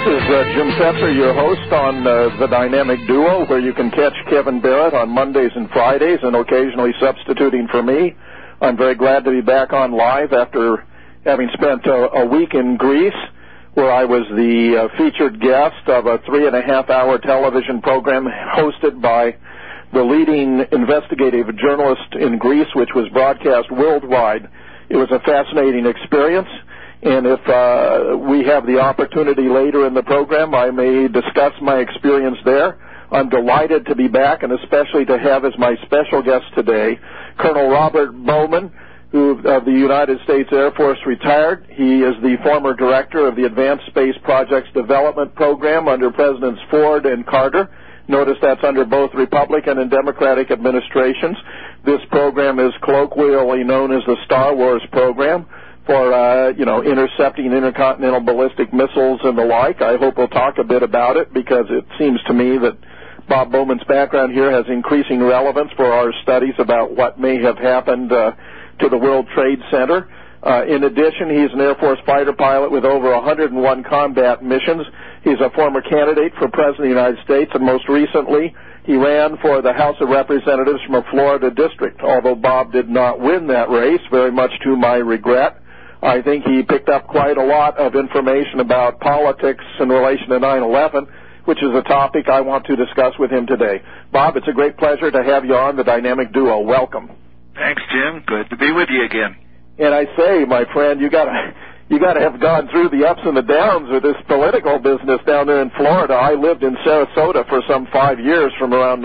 is Jim Fetzer, your host on The Dynamic Duo, where you can catch Kevin Barrett on Mondays and Fridays and occasionally substituting for me. I'm very glad to be back on live after having spent a week in Greece, where I was the featured guest of a 3.5-hour television program hosted by the leading investigative journalist in Greece, which was broadcast worldwide. It was a fascinating experience, and if we have the opportunity later in the program, I may discuss my experience there. I'm delighted to be back, and especially to have as my special guest today Colonel Robert Bowman, who of the United States Air Force retired. He is the former director of the Advanced Space Projects Development Program under Presidents Ford and Carter. Notice that's under both Republican and Democratic administrations. This program is colloquially known as the Star Wars program for, intercepting intercontinental ballistic missiles and the like. I hope we'll talk a bit about it because it seems to me that Bob Bowman's background here has increasing relevance for our studies about what may have happened to the World Trade Center. In addition, he's an Air Force fighter pilot with over 101 combat missions. He's a former candidate for President of the United States, and most recently, he ran for the House of Representatives from a Florida district. Although Bob did not win that race, very much to my regret, I think he picked up quite a lot of information about politics in relation to 9/11, which is a topic I want to discuss with him today. Bob, it's a great pleasure to have you on The Dynamic Duo. Welcome. Thanks, Jim. Good to be with you again. And I say, my friend, you gotta have gone through the ups and the downs with this political business down there in Florida. I lived in Sarasota for some 5 years, from around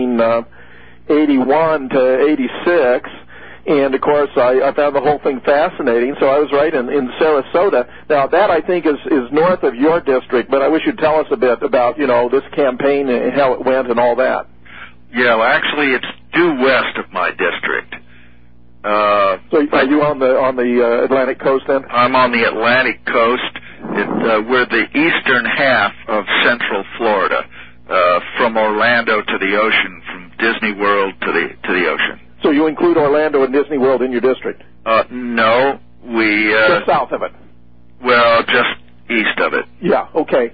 1981 to 86. And, of course, I found the whole thing fascinating, so I was right in Sarasota. Now, that, I think, is north of your district, but I wish you'd tell us a bit about, this campaign and how it went and all that. Yeah, well, actually, it's due west of my district. So are you on the Atlantic coast then? I'm on the Atlantic coast. We're the eastern half of central Florida, from Orlando to the ocean, from Disney World to the ocean. So you include Orlando and Disney World in your district? No, we... just south of it? Well, just east of it. Yeah, okay.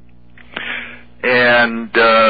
And,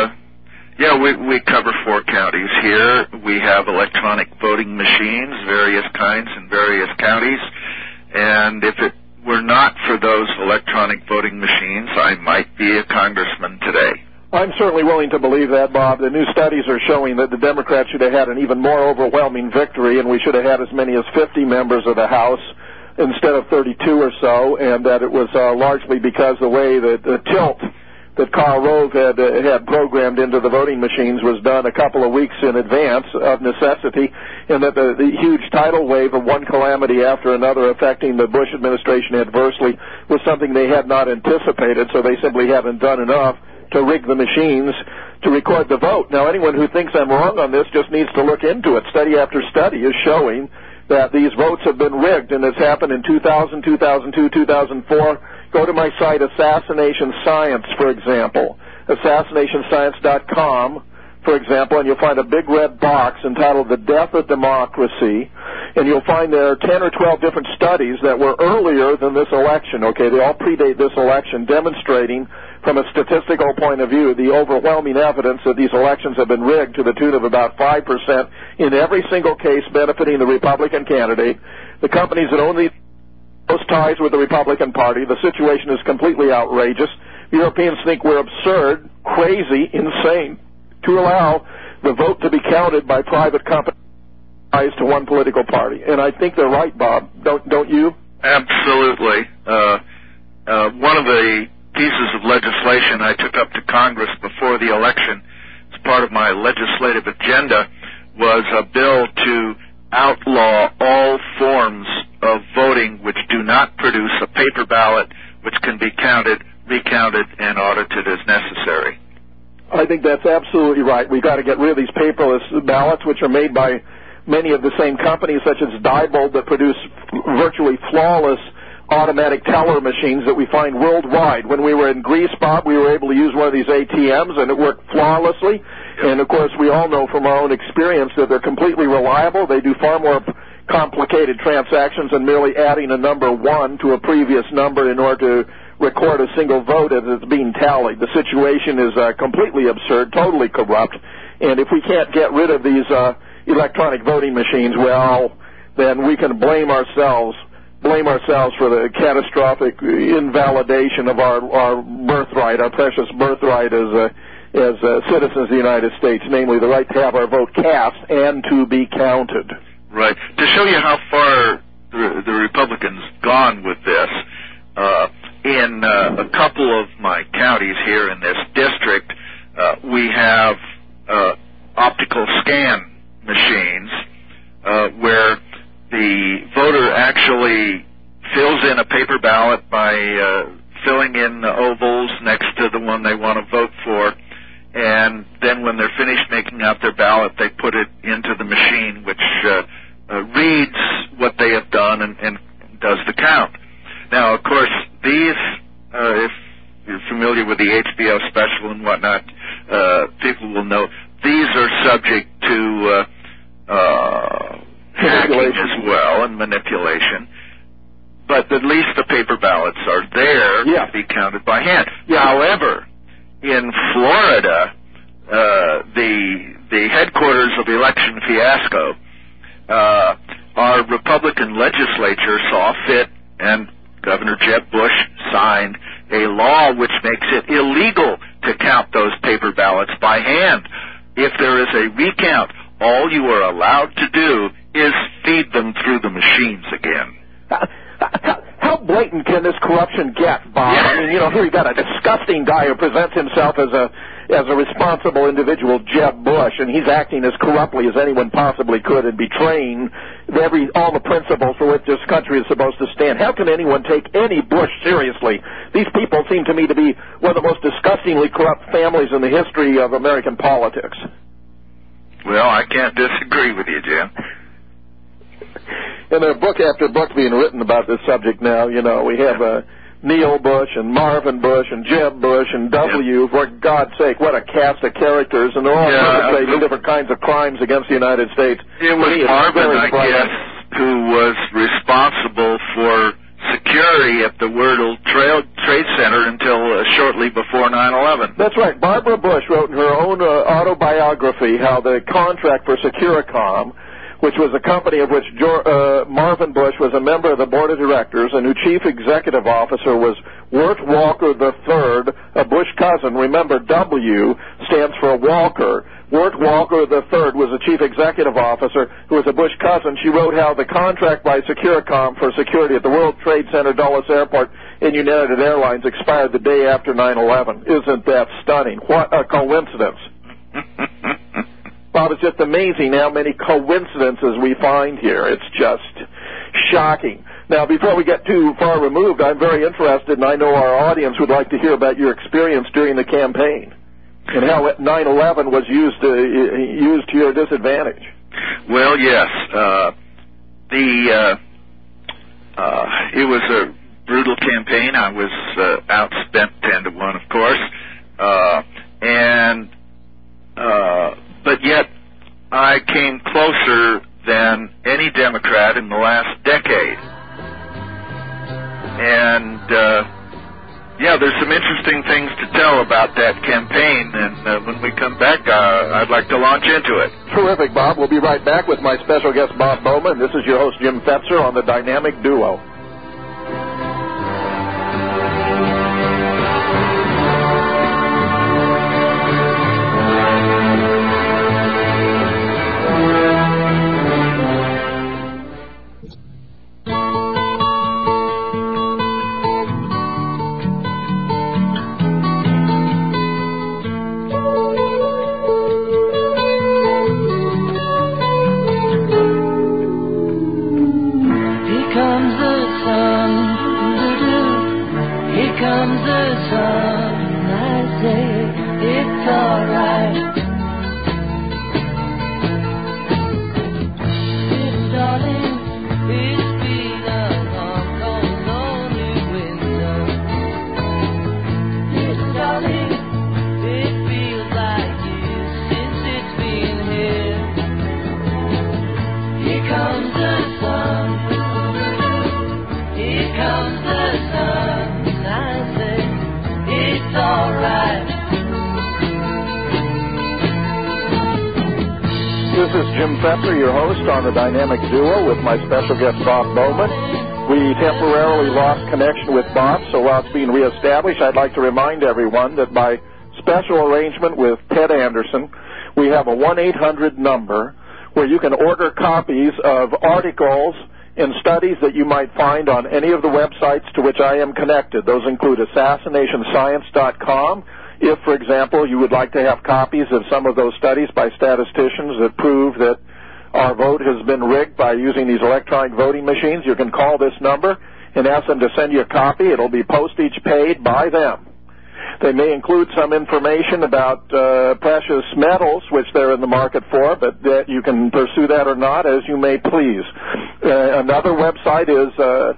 we cover 4 counties here. We have electronic voting machines, various kinds in various counties. And if it were not for those electronic voting machines, I might be a congressman today. I'm certainly willing to believe that, Bob. The new studies are showing that the Democrats should have had an even more overwhelming victory, and we should have had as many as 50 members of the House instead of 32 or so, and that it was largely because the way that the tilt that Karl Rove had programmed into the voting machines was done a couple of weeks in advance of necessity, and that the huge tidal wave of one calamity after another affecting the Bush administration adversely was something they had not anticipated, so they simply haven't done enough to rig the machines to record the vote. Now, anyone who thinks I'm wrong on this just needs to look into it. Study after study is showing that these votes have been rigged, and it's happened in 2000, 2002, 2004. Go to my site, Assassination Science, for example, assassinationscience.com, for example, and you'll find a big red box entitled The Death of Democracy, and you'll find there are 10 or 12 different studies that were earlier than this election, okay? They all predate this election, demonstrating from a statistical point of view the overwhelming evidence that these elections have been rigged to the tune of about 5% in every single case benefiting the Republican candidate. The companies that own these close ties with the Republican Party. The situation is completely outrageous. Europeans think we're absurd, crazy, insane to allow the vote to be counted by private companies to one political party. And I think they're right, Bob. Don't you? Absolutely. One of the pieces of legislation I took up to Congress before the election as part of my legislative agenda was a bill to outlaw all forms of voting which do not produce a paper ballot which can be counted, recounted, and audited as necessary. I think that's absolutely right. We've got to get rid of these paperless ballots, which are made by many of the same companies, such as Diebold, that produce virtually flawless automatic teller machines that we find worldwide. When we were in Greece, Bob, we were able to use one of these ATMs, and it worked flawlessly. And, of course, we all know from our own experience that they're completely reliable. They do far more complicated transactions than merely adding a number 1 to a previous number in order to record a single vote as it's being tallied. The situation is completely absurd, totally corrupt, and if we can't get rid of these electronic voting machines, well, then we can blame ourselves for the catastrophic invalidation of our birthright, our precious birthright as citizens of the United States, namely the right to have our vote cast and to be counted. Right. To show you how far the Republicans gone with this, in a couple of my counties here in this district, we have optical scan machines where the voter actually fills in a paper ballot by filling in the ovals next to the one they want to vote for, and then when they're finished making out their ballot, they put it into the machine, which reads what they have done and does the count. Now, of course, these, if you're familiar with the HBO special and whatnot, people will know these are subject to hacking as well and manipulation. But at least the paper ballots are there to be counted by hand. Yeah. However, in Florida, the headquarters of Election Fiasco, our Republican legislature saw fit, and Governor Jeb Bush signed a law which makes it illegal to count those paper ballots by hand. If there is a recount, all you are allowed to do is feed them through the machines again. How blatant can this corruption get, Bob? Yeah. I mean, here you got a disgusting guy who presents himself as a responsible individual, Jeb Bush, and he's acting as corruptly as anyone possibly could and betraying all the principles for which this country is supposed to stand. How can anyone take any Bush seriously? These people seem to me to be one of the most disgustingly corrupt families in the history of American politics. Well, I can't disagree with you, Jim. And there are book after book being written about this subject now. We have Neil Bush and Marvin Bush and Jeb Bush and W. For God's sake, what a cast of characters, and they're all perpetrating different kinds of crimes against the United States. It was Marvin, I guess, who was responsible for security at the World Trade Center until shortly before 9/11. That's right. Barbara Bush wrote in her own autobiography how the contract for Securicom, which was a company of which Marvin Bush was a member of the board of directors and whose chief executive officer was Wirt Walker III, a Bush cousin. Remember, W stands for Walker. Wirt Walker III was the chief executive officer who was a Bush cousin. She wrote how the contract by Securicom for security at the World Trade Center Dulles Airport in United Airlines expired the day after 9/11. Isn't that stunning? What a coincidence. Bob, it's just amazing how many coincidences we find here. It's just shocking. Now, before we get too far removed, I'm very interested, and I know our audience would like to hear about your experience during the campaign and how 9/11 was used to your disadvantage. Well, yes. It was a brutal campaign. I was outspent 10-1, of course, but yet I came closer than any Democrat in the last decade. And, there's some interesting things to tell about that campaign, and when we come back, I'd like to launch into it. Terrific, Bob. We'll be right back with my special guest, Bob Bowman. This is your host, Jim Fetzer, on the Dynamic Duo. Comes the Jim Fetzer, your host on the Dynamic Duo with my special guest, Bob Bowman. We temporarily lost connection with Bob, so while it's being reestablished, I'd like to remind everyone that by special arrangement with Ted Anderson, we have a 1-800 number where you can order copies of articles and studies that you might find on any of the websites to which I am connected. Those include assassinationscience.com. If, for example, you would like to have copies of some of those studies by statisticians that prove that our vote has been rigged by using these electronic voting machines, you can call this number and ask them to send you a copy. It'll be postage paid by them. They may include some information about precious metals, which they're in the market for, but that you can pursue that or not as you may please. Another website is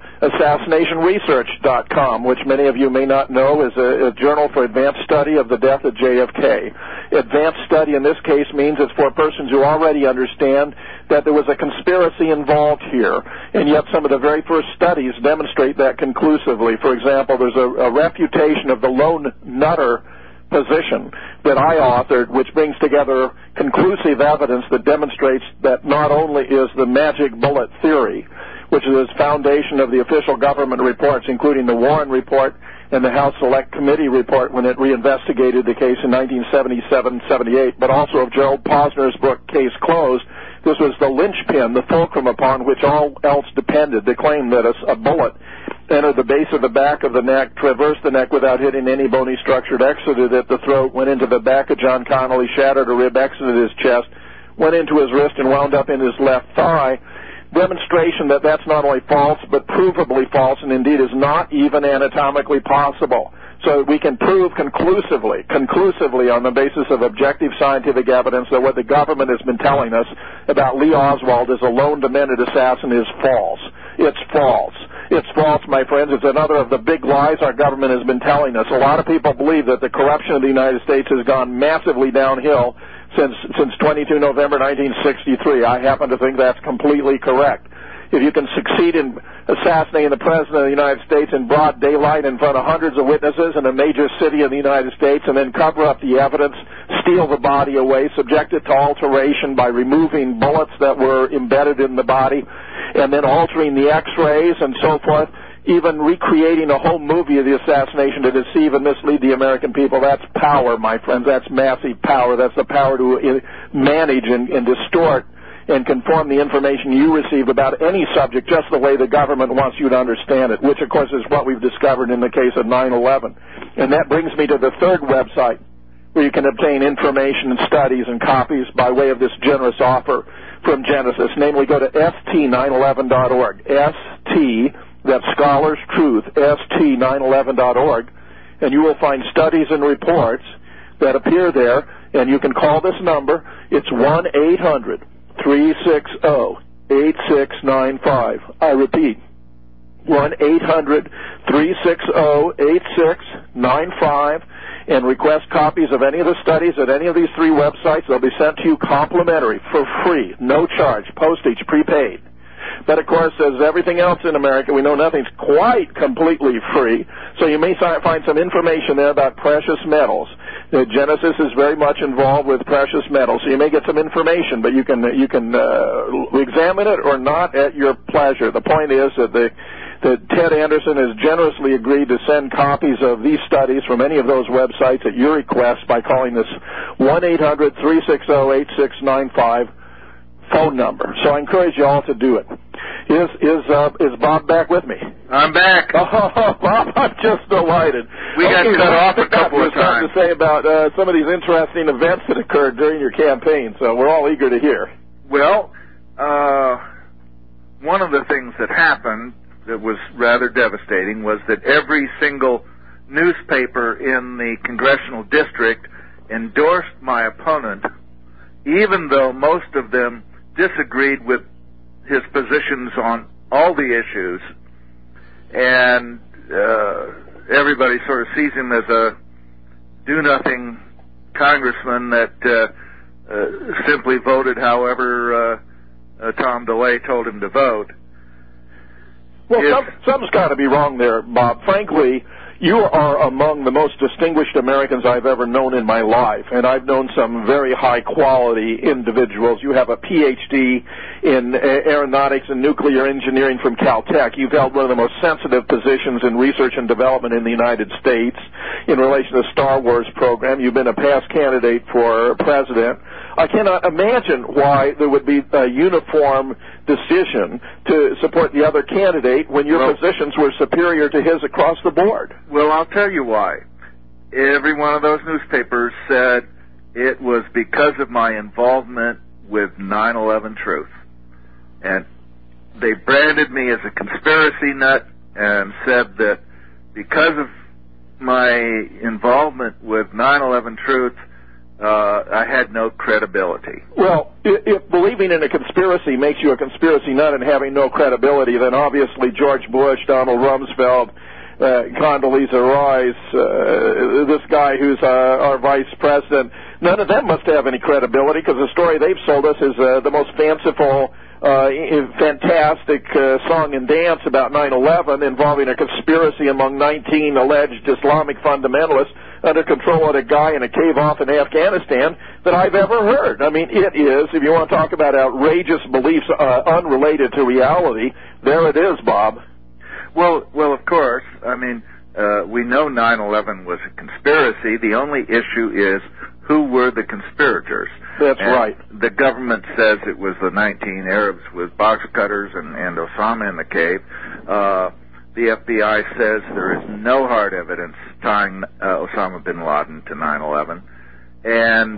assassinationresearch.com, which many of you may not know is a journal for advanced study of the death of JFK. Advanced study in this case means it's for persons who already understand that there was a conspiracy involved here, and yet some of the very first studies demonstrate that conclusively. For example, there's a refutation of the lone nutter position that I authored, which brings together conclusive evidence that demonstrates that not only is the magic bullet theory, which is the foundation of the official government reports, including the Warren Report and the House Select Committee report when it reinvestigated the case in 1977-78, but also of Gerald Posner's book, Case Closed. This was the linchpin, the fulcrum upon which all else depended, the claim that a bullet entered the base of the back of the neck, traversed the neck without hitting any bony structure, exited at the throat, went into the back of John Connolly, shattered a rib, exited his chest, went into his wrist, and wound up in his left thigh. Demonstration that that's not only false, but provably false, and indeed is not even anatomically possible. So we can prove conclusively on the basis of objective scientific evidence that what the government has been telling us about Lee Oswald as a lone demented assassin is false. It's false. It's false, my friends. It's another of the big lies our government has been telling us. A lot of people believe that the corruption of the United States has gone massively downhill since 22 November 1963. I happen to think that's completely correct. If you can succeed in assassinating the President of the United States in broad daylight in front of hundreds of witnesses in a major city of the United States and then cover up the evidence, steal the body away, subject it to alteration by removing bullets that were embedded in the body, and then altering the x-rays and so forth, even recreating a whole movie of the assassination to deceive and mislead the American people, that's power, my friends. That's massive power. That's the power to manage and distort and conform the information you receive about any subject just the way the government wants you to understand it, which, of course, is what we've discovered in the case of 9/11. And that brings me to the third website where you can obtain information and studies and copies by way of this generous offer from Genesis. Namely, go to st911.org. ST, that's Scholars Truth, st911.org, and you will find studies and reports that appear there, and you can call this number. It's 1-800-360-8695. I repeat, 1-800-360-8695, and request copies of any of the studies at any of these three websites. They'll be sent to you complimentary, for free, no charge, postage prepaid. But, of course, as everything else in America, we know nothing's quite completely free, so you may find some information there about precious metals. Genesis is very much involved with precious metals, so you may get some information, but you can examine it or not at your pleasure. The point is that Ted Anderson has generously agreed to send copies of these studies from any of those websites at your request by calling this 1-800-360-8695 phone number. So I encourage you all to do it. Is Bob back with me? I'm back. Oh, Bob, I'm just delighted. We got cut off a couple of times. To say about some of these interesting events that occurred during your campaign, so we're all eager to hear. Well, one of the things that happened that was rather devastating was that every single newspaper in the congressional district endorsed my opponent, even though most of them disagreed with his positions on all the issues, and everybody sort of sees him as a do-nothing congressman that simply voted however Tom DeLay told him to vote. Well, something's got to be wrong there, Bob. Frankly, You are among the most distinguished Americans I've ever known in my life, and I've known some very high-quality individuals. You have a Ph.D. in aeronautics and nuclear engineering from Caltech. You've held one of the most sensitive positions in research and development in the United States in relation to the Star Wars program. You've been a past candidate for president. I cannot imagine why there would be a uniform decision to support the other candidate when your positions were superior to his across the board. Well, I'll tell you why. Every one of those newspapers said it was because of my involvement with 9/11 Truth. And they branded me as a conspiracy nut and said that because of my involvement with 9/11 Truth, I had no credibility. Well, if believing in a conspiracy makes you a conspiracy nut and having no credibility, then obviously George Bush, Donald Rumsfeld, Condoleezza Rice, this guy who's our vice president, none of them must have any credibility because the story they've sold us is the most fanciful, fantastic song and dance about 9/11 involving a conspiracy among 19 alleged Islamic fundamentalists under control of a guy in a cave off in Afghanistan that I've ever heard. I mean, it is, if you want to talk about outrageous beliefs unrelated to reality, there it is, Bob. Well, of course. I mean, we know 9/11 was a conspiracy. The only issue is who were the conspirators. That's right. The government says it was the 19 Arabs with box cutters and Osama in the cave. The FBI says there is no hard evidence tying Osama bin Laden to 9/11. And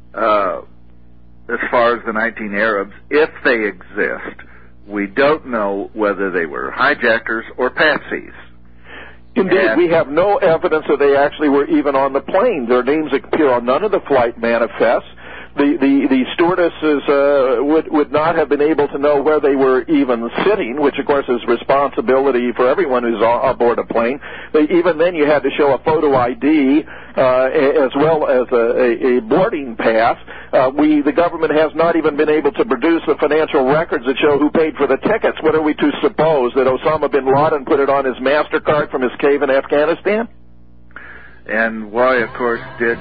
as far as the 19 Arabs, if they exist, we don't know whether they were hijackers or patsies. Indeed, we have no evidence that they actually were even on the plane. Their names appear on none of the flight manifests. The stewardesses would not have been able to know where they were even sitting, which of course is responsibility for everyone who's aboard a plane. Even then, you had to show a photo ID as well as a boarding pass. The government has not even been able to produce the financial records that show who paid for the tickets. What are we to suppose, that Osama bin Laden put it on his MasterCard from his cave in Afghanistan? And why, of course, did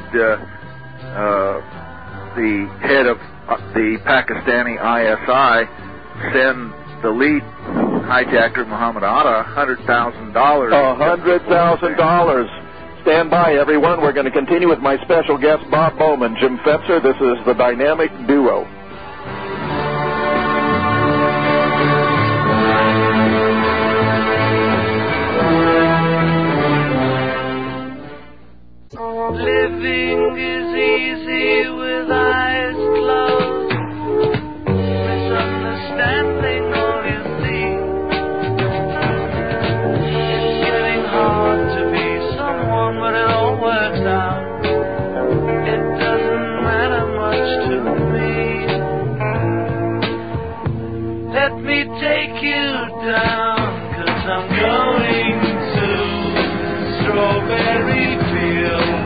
the head of the Pakistani ISI send the lead hijacker, Muhammad Atta, $100,000? $100,000. Stand by, everyone. We're going to continue with my special guest, Bob Bowman. Jim Fetzer, this is the Dynamic Duo. Living is easy with eyes closed. Misunderstanding all you see. It's getting hard to be someone, but it all works out. It doesn't matter much to me. Let me take you down, 'cause I'm going to Strawberry Fields.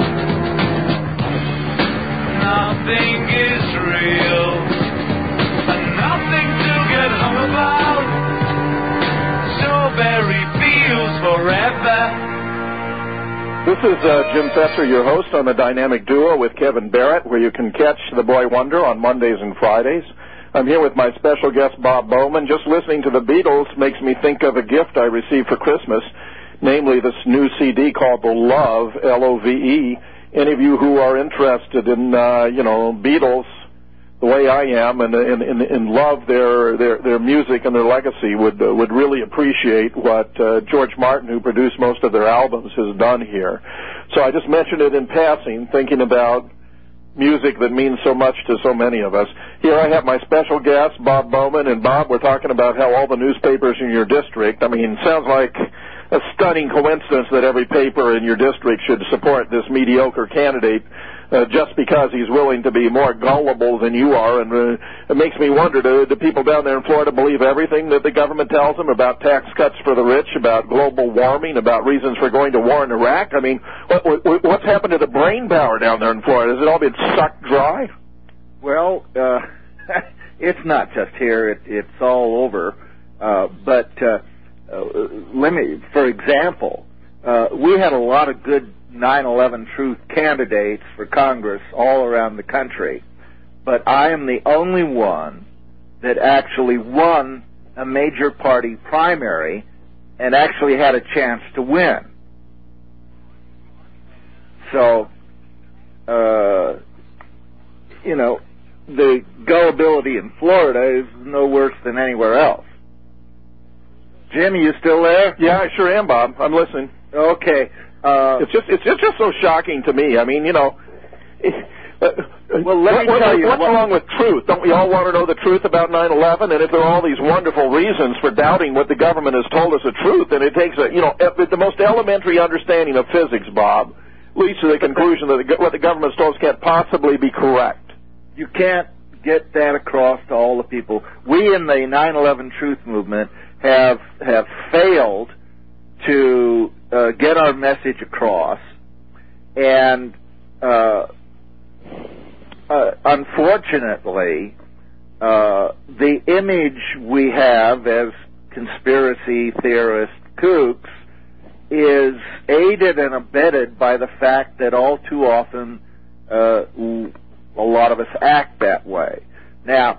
Nothing is real, and nothing to get hung about. Strawberry Fields forever. This is Jim Fetzer, your host on the Dynamic Duo with Kevin Barrett, where you can catch the Boy Wonder on Mondays and Fridays. I'm here with my special guest, Bob Bowman. Just listening to the Beatles makes me think of a gift I received for Christmas, namely this new CD called The Love, L-O-V-E. Any of you who are interested in, Beatles, the way I am, and love their music and their legacy, would really appreciate what George Martin, who produced most of their albums, has done here. So I just mentioned it in passing, thinking about music that means so much to so many of us. Here I have my special guest, Bob Bowman. And Bob, we're talking about how all the newspapers in your district, I mean, sounds like a stunning coincidence that every paper in your district should support this mediocre candidate just because he's willing to be more gullible than you are. And it makes me wonder, do people down there in Florida believe everything that the government tells them about tax cuts for the rich, about global warming, about reasons for going to war in Iraq? I mean, what's happened to the brain power down there in Florida? Has it all been sucked dry? Well, it's not just here. It's all over. But let me, for example, we had a lot of good 9/11 truth candidates for Congress all around the country, but I am the only one that actually won a major party primary and actually had a chance to win. So, the gullibility in Florida is no worse than anywhere else. Jim, are you still there? Yeah, I sure am, Bob. I'm listening. Okay. It's just so shocking to me. I mean, well, let me tell you. What's wrong with truth? Don't we all want to know the truth about 9/11? And if there are all these wonderful reasons for doubting what the government has told us the truth, then it takes the most elementary understanding of physics, Bob, leads to the conclusion that what the government's told us can't possibly be correct. You can't get that across to all the people. We in the 9/11 truth movement have failed to get our message across, and unfortunately, the image we have as conspiracy theorist kooks is aided and abetted by the fact that all too often a lot of us act that way. Now,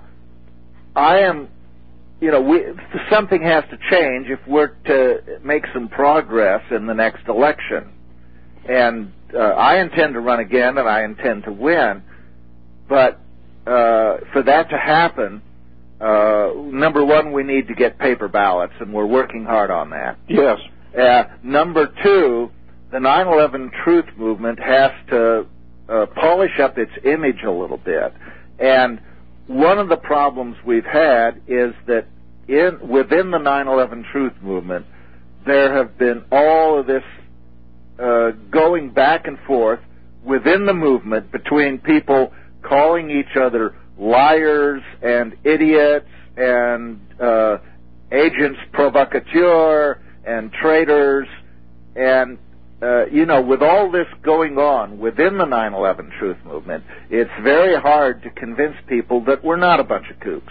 something has to change if we're to make some progress in the next election. And I intend to run again, and I intend to win. But for that to happen, number one, we need to get paper ballots, and we're working hard on that. Yes. Number two, the 9/11 truth movement has to polish up its image a little bit. And one of the problems we've had is that within the 9/11 truth movement, there have been all of this going back and forth within the movement between people calling each other liars and idiots and agents provocateurs and traitors. And, with all this going on within the 9/11 truth movement, it's very hard to convince people that we're not a bunch of kooks.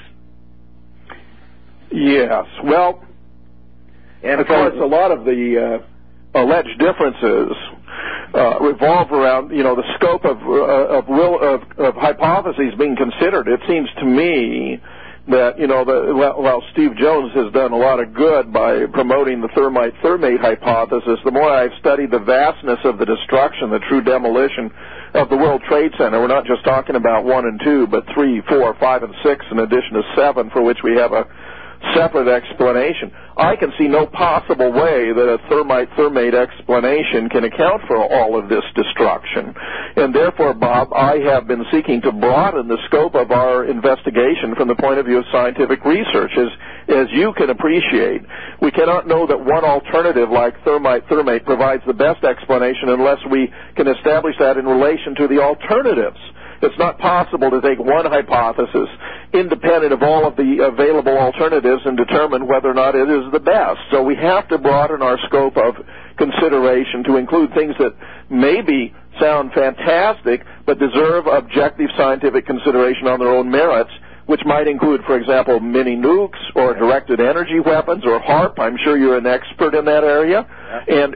Yes. Well, and of course, a lot of the alleged differences revolve around, the scope of hypotheses being considered. It seems to me that, while Steve Jones has done a lot of good by promoting the thermite-thermate hypothesis, the more I've studied the vastness of the destruction, the true demolition of the World Trade Center, we're not just talking about 1 and 2, but 3, 4, 5, and 6, in addition to 7, for which we have a separate explanation. I can see no possible way that a thermite-thermate explanation can account for all of this destruction. And therefore, Bob, I have been seeking to broaden the scope of our investigation from the point of view of scientific research. As you can appreciate, we cannot know that one alternative like thermite-thermate provides the best explanation unless we can establish that in relation to the alternatives. It's not possible to take one hypothesis independent of all of the available alternatives and determine whether or not it is the best. So we have to broaden our scope of consideration to include things that maybe sound fantastic but deserve objective scientific consideration on their own merits, which might include, for example, mini nukes or directed energy weapons or HAARP. I'm sure you're an expert in that area. And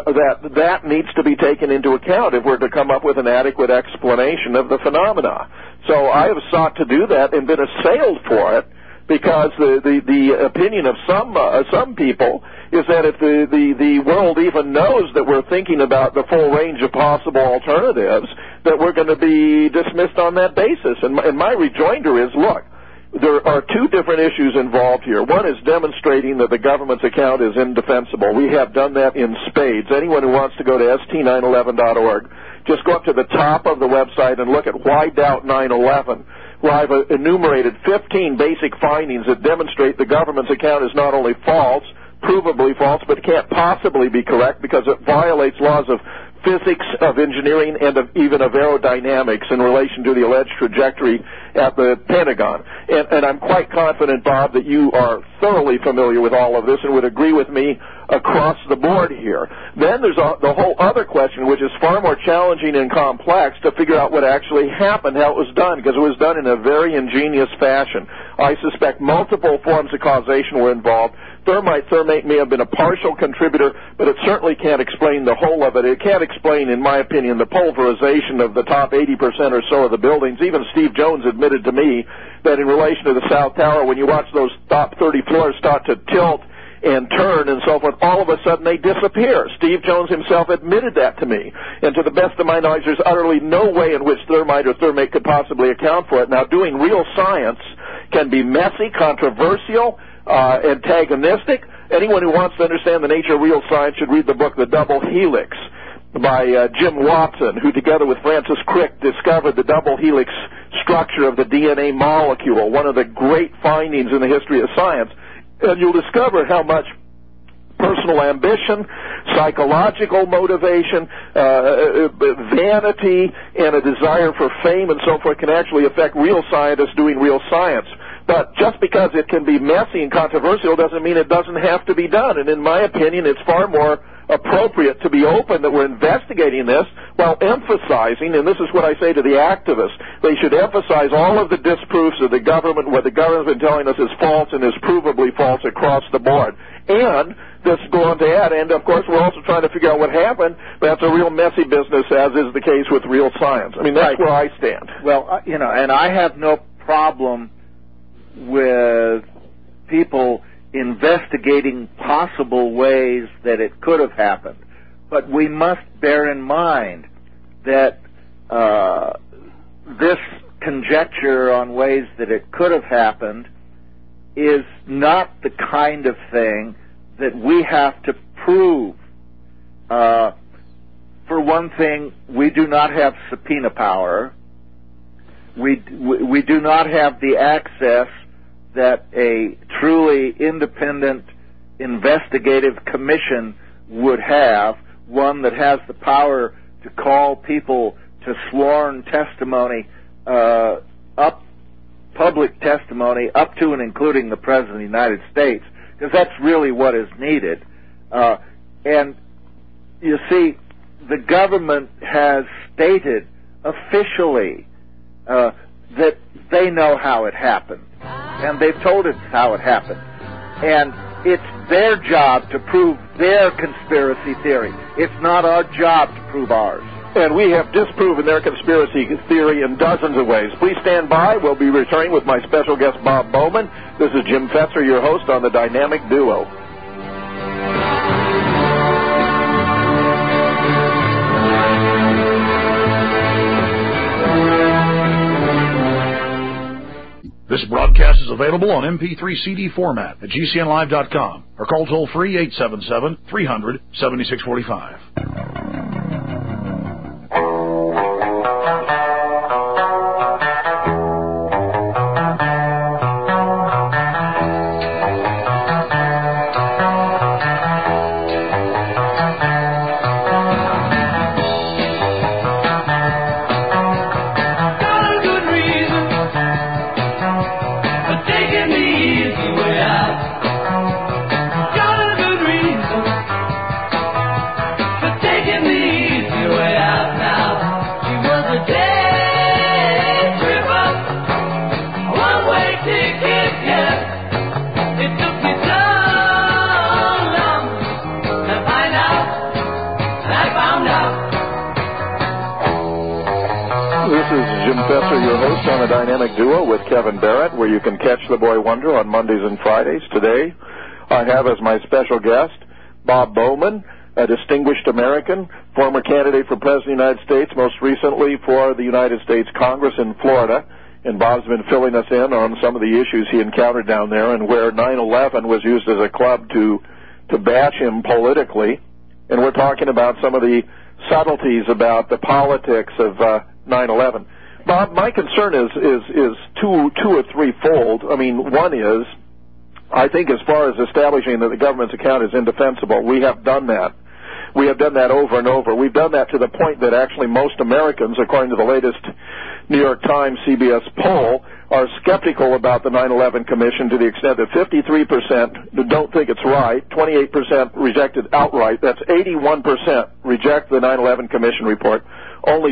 that needs to be taken into account if we're to come up with an adequate explanation of the phenomena. So I have sought to do that and been assailed for it because the opinion of some people is that if the world even knows that we're thinking about the full range of possible alternatives, that we're going to be dismissed on that basis. And my rejoinder is, look, there are two different issues involved here. One is demonstrating that the government's account is indefensible. We have done that in spades. Anyone who wants to go to st911.org, just go up to the top of the website and look at Why Doubt 9/11, where I've enumerated 15 basic findings that demonstrate the government's account is not only false, provably false, but can't possibly be correct because it violates laws of physics, of engineering, and even of aerodynamics in relation to the alleged trajectory at the Pentagon. And I'm quite confident, Bob, that you are thoroughly familiar with all of this and would agree with me across the board here. Then there's the whole other question, which is far more challenging and complex to figure out what actually happened, how it was done, because it was done in a very ingenious fashion. I suspect multiple forms of causation were involved. Thermate may have been a partial contributor, but it certainly can't explain the whole of it. It can't explain, in my opinion, the pulverization of the top 80% or so of the buildings. Even Steve Jones admitted to me that in relation to the South Tower, when you watch those top 30 floors start to tilt and turn and so forth, all of a sudden they disappear. Steve Jones himself admitted that to me. And to the best of my knowledge, there's utterly no way in which thermite or thermate could possibly account for it. Now, doing real science can be messy, controversial, antagonistic. Anyone who wants to understand the nature of real science should read the book The Double Helix by Jim Watson, who together with Francis Crick discovered the double helix structure of the DNA molecule, one of the great findings in the history of science. And you'll discover how much personal ambition, psychological motivation, vanity, and a desire for fame and so forth can actually affect real scientists doing real science. But just because it can be messy and controversial doesn't mean it doesn't have to be done. And in my opinion, it's far more appropriate to be open that we're investigating this while emphasizing, and this is what I say to the activists, they should emphasize all of the disproofs of the government, what the government's been telling us is false and is provably false across the board. And this go on to add, and of course we're also trying to figure out what happened, but that's a real messy business, as is the case with real science. I mean, that's where I stand. Well, and I have no problem with people investigating possible ways that it could have happened. But we must bear in mind that this conjecture on ways that it could have happened is not the kind of thing that we have to prove. For one thing, we do not have subpoena power. We do not have the access that a truly independent investigative commission would have, one that has the power to call people to sworn testimony, public testimony, up to and including the President of the United States, because that's really what is needed. And you see, the government has stated officially that they know how it happened. And they've told us how it happened. And it's their job to prove their conspiracy theory. It's not our job to prove ours. And we have disproven their conspiracy theory in dozens of ways. Please stand by. We'll be returning with my special guest, Bob Bowman. This is Jim Fetzer, your host on The Dynamic Duo. This broadcast is available on MP3 CD format at GCNlive.com or call toll-free 877-300-7645. Your host on The Dynamic Duo with Kevin Barrett, where you can catch the Boy Wonder on Mondays and Fridays. Today, I have as my special guest Bob Bowman, a distinguished American, former candidate for President of the United States, most recently for the United States Congress in Florida. And Bob's been filling us in on some of the issues he encountered down there and where 9/11 was used as a club to bash him politically. And we're talking about some of the subtleties about the politics of 9/11. Bob, my concern is two or threefold. I mean, one is, I think as far as establishing that the government's account is indefensible, we have done that. We have done that over and over. We've done that to the point that actually most Americans, according to the latest New York Times CBS poll are skeptical about the 9/11 Commission to the extent that 53% don't think it's right, 28% rejected outright. That's 81% reject the 9/11 Commission report. Only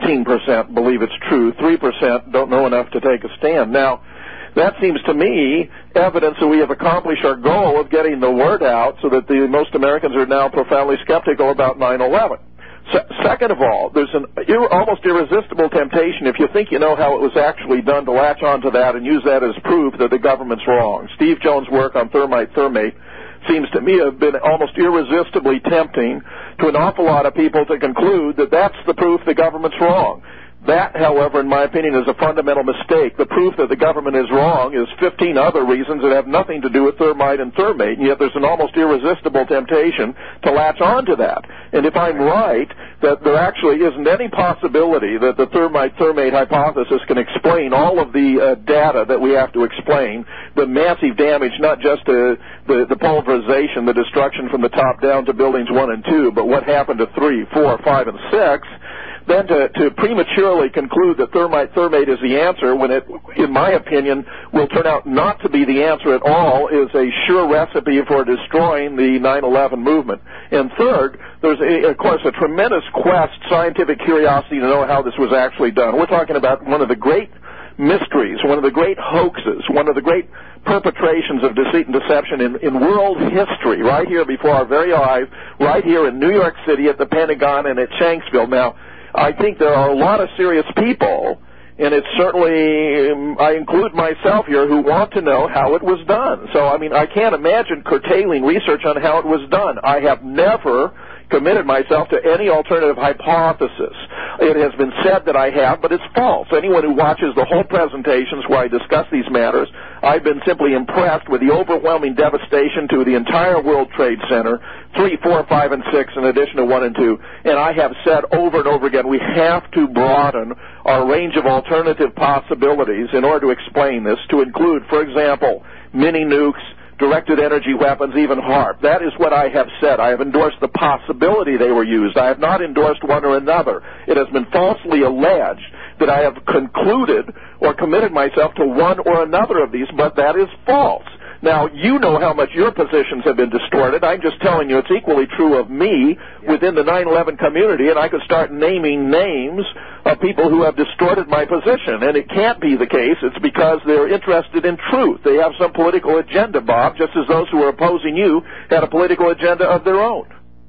16% believe it's true. 3% don't know enough to take a stand. Now, that seems to me evidence that we have accomplished our goal of getting the word out so that most Americans are now profoundly skeptical about 9/11. Second of all, there's an almost irresistible temptation, if you think you know how it was actually done, to latch onto that and use that as proof that the government's wrong. Steve Jones' work on thermite seems to me to have been almost irresistibly tempting to an awful lot of people to conclude that that's the proof the government's wrong. That, however, in my opinion, is a fundamental mistake. The proof that the government is wrong is 15 other reasons that have nothing to do with thermite, and yet there's an almost irresistible temptation to latch onto that. And if I'm right, that there actually isn't any possibility that the thermite hypothesis can explain all of the data that we have to explain, the massive damage, not just to the pulverization, the destruction from the top down to buildings 1 and 2, but what happened to 3, 4, 5, and 6, then to prematurely conclude that thermite is the answer when it, in my opinion, will turn out not to be the answer at all is a sure recipe for destroying the 9/11 movement. And third, there's, of course, a tremendous scientific curiosity to know how this was actually done. We're talking about one of the great mysteries, one of the great hoaxes, one of the great perpetrations of deceit and deception in world history, right here before our very eyes, right here in New York City at the Pentagon and at Shanksville. Now, I think there are a lot of serious people, and it's certainly, I include myself here, who want to know how it was done. So, I mean, I can't imagine curtailing research on how it was done. I have never committed myself to any alternative hypothesis. It has been said that I have, but it's false. Anyone who watches the whole presentations where I discuss these matters, I've been simply impressed with the overwhelming devastation to the entire World Trade Center, 3, 4, 5, and 6, in addition to 1 and 2. And I have said over and over again, we have to broaden our range of alternative possibilities in order to explain this, to include, for example, mini nukes, directed energy weapons, even HAARP. That is what I have said. I have endorsed the possibility they were used. I have not endorsed one or another. It has been falsely alleged that I have concluded or committed myself to one or another of these, but that is false. Now, you know how much your positions have been distorted. I'm just telling you it's equally true of me within the 9/11 community, and I could start naming names of people who have distorted my position. And it can't be the case. It's because they're interested in truth. They have some political agenda, Bob, just as those who are opposing you had a political agenda of their own.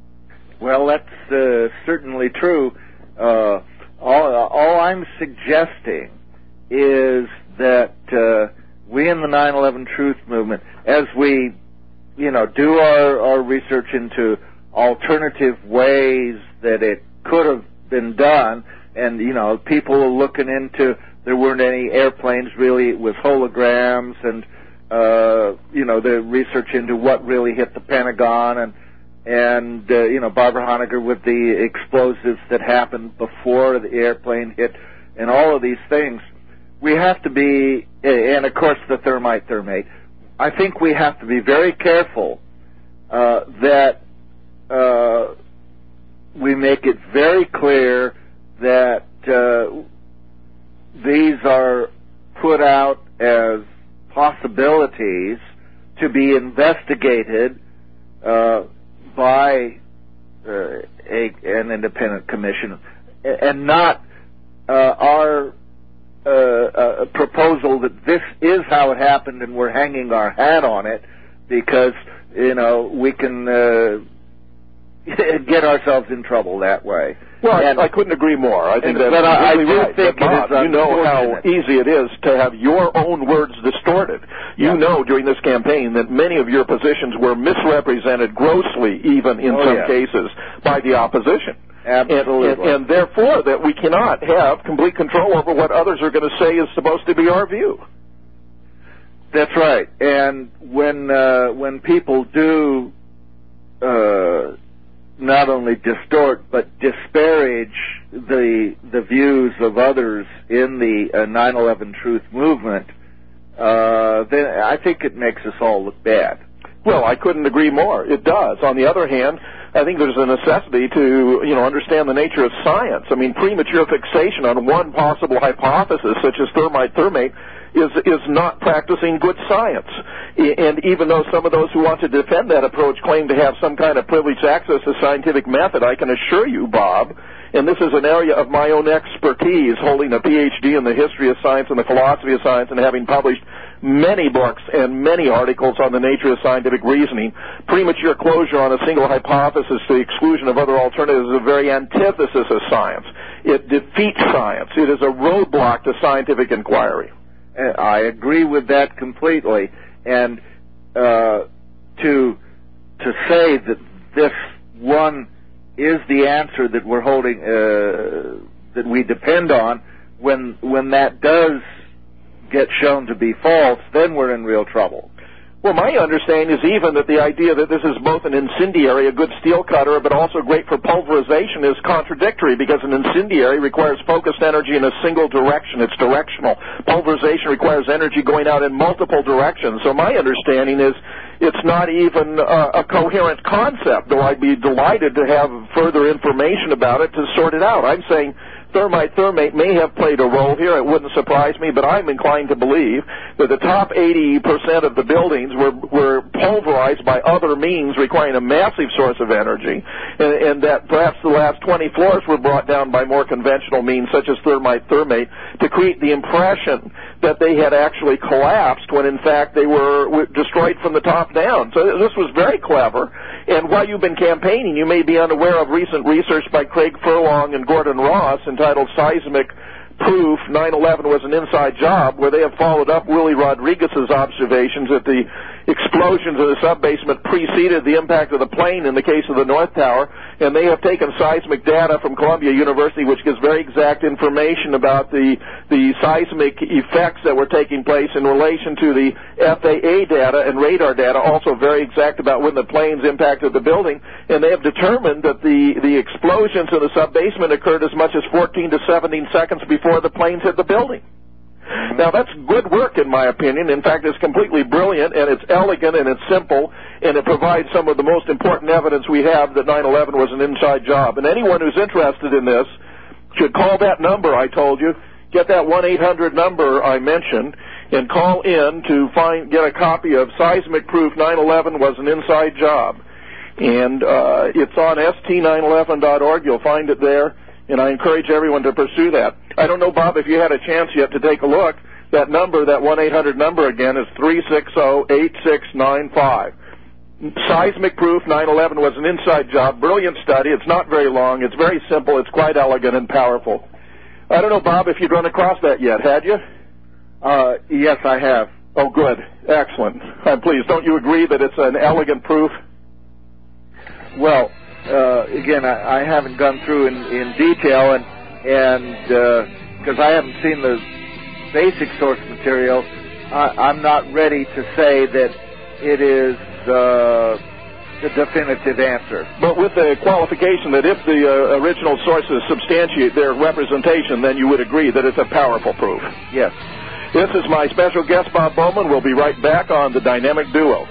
Well, that's certainly true. All I'm suggesting is that we in the 9/11 Truth Movement, as we, do our research into alternative ways that it could have been done, and, people are looking into, there weren't any airplanes really, it was holograms, and, the research into what really hit the Pentagon, and Barbara Honegger with the explosives that happened before the airplane hit, and all of these things. We have to be, and of course the thermite. I think we have to be very careful that we make it very clear that these are put out as possibilities to be investigated by an independent commission, and not our a proposal that this is how it happened and we're hanging our hat on it because, we can get ourselves in trouble that way. Well, I couldn't agree more. I think that's really right. Think Bob, you know how easy it is to have your own words distorted. You know during this campaign that many of your positions were misrepresented grossly, even in some cases, by the opposition. Absolutely. And therefore, that we cannot have complete control over what others are going to say is supposed to be our view. That's right. And when people do not only distort but disparage the views of others in the 9/11 Truth Movement, then I think it makes us all look bad. Well, I couldn't agree more. It does. On the other hand, I think there's a necessity to, understand the nature of science. I mean, premature fixation on one possible hypothesis, such as thermite, is not practicing good science. And even though some of those who want to defend that approach claim to have some kind of privileged access to scientific method, I can assure you, Bob, and this is an area of my own expertise, holding a PhD in the history of science and the philosophy of science and having published many books and many articles on the nature of scientific reasoning. Premature closure on a single hypothesis to the exclusion of other alternatives is a very antithesis of science. It defeats science. It is a roadblock to scientific inquiry. I agree with that completely. And to say that this one is the answer that we're holding, that we depend on, when that does get shown to be false, then we're in real trouble. Well, my understanding is even that the idea that this is both an incendiary, a good steel cutter, but also great for pulverization is contradictory, because an incendiary requires focused energy in a single direction. It's directional. Pulverization requires energy going out in multiple directions. So my understanding is it's not even a coherent concept, though I'd be delighted to have further information about it to sort it out. I'm saying thermite may have played a role here. It wouldn't surprise me, but I'm inclined to believe that the top 80% of the buildings were pulverized by other means requiring a massive source of energy, and that perhaps the last 20 floors were brought down by more conventional means, such as thermite, to create the impression that they had actually collapsed when in fact they were destroyed from the top down. So this was very clever. And while you've been campaigning, you may be unaware of recent research by Craig Furlong and Gordon Ross entitled Seismic Proof 9/11 Was an Inside Job, where they have followed up Willie Rodriguez's observations that the explosions in the subbasement preceded the impact of the plane in the case of the North Tower, and they have taken seismic data from Columbia University, which gives very exact information about the seismic effects that were taking place in relation to the FAA data and radar data, also very exact about when the planes impacted the building, and they have determined that the explosions in the subbasement occurred as much as 14 to 17 seconds before the planes hit the building. Now, that's good work, in my opinion. In fact, it's completely brilliant, and it's elegant, and it's simple, and it provides some of the most important evidence we have that 9/11 was an inside job. And anyone who's interested in this should call that number I told you, get that 1-800 number I mentioned, and call in to get a copy of Seismic Proof 9/11 Was an Inside Job. And it's on st911.org. You'll find it there. And I encourage everyone to pursue that. I don't know, Bob, if you had a chance yet to take a look. That number, that 1-800 number again, is 360-8695. Seismic Proof 9/11 Was an Inside Job. Brilliant study. It's not very long. It's very simple. It's quite elegant and powerful. I don't know, Bob, if you'd run across that yet. Had you? Yes, I have. Oh, good. Excellent. I'm pleased. Don't you agree that it's an elegant proof? Well, again, I haven't gone through in detail, and because I haven't seen the basic source material, I'm not ready to say that it is the definitive answer. But with the qualification that if the original sources substantiate their representation, then you would agree that it's a powerful proof. Yes. This is my special guest, Bob Bowman. We'll be right back on The Dynamic Duo.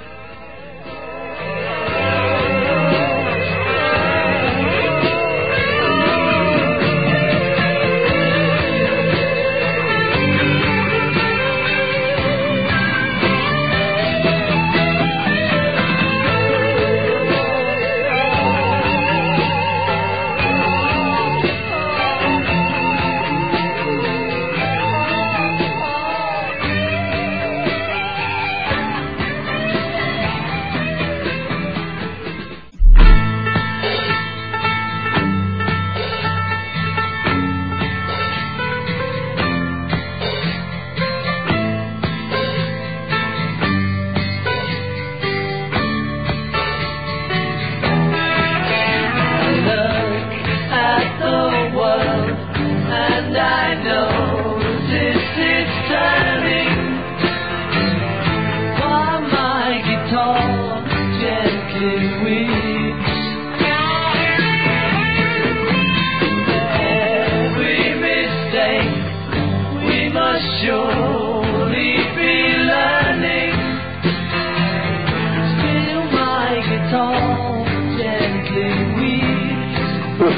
Still my guitar gently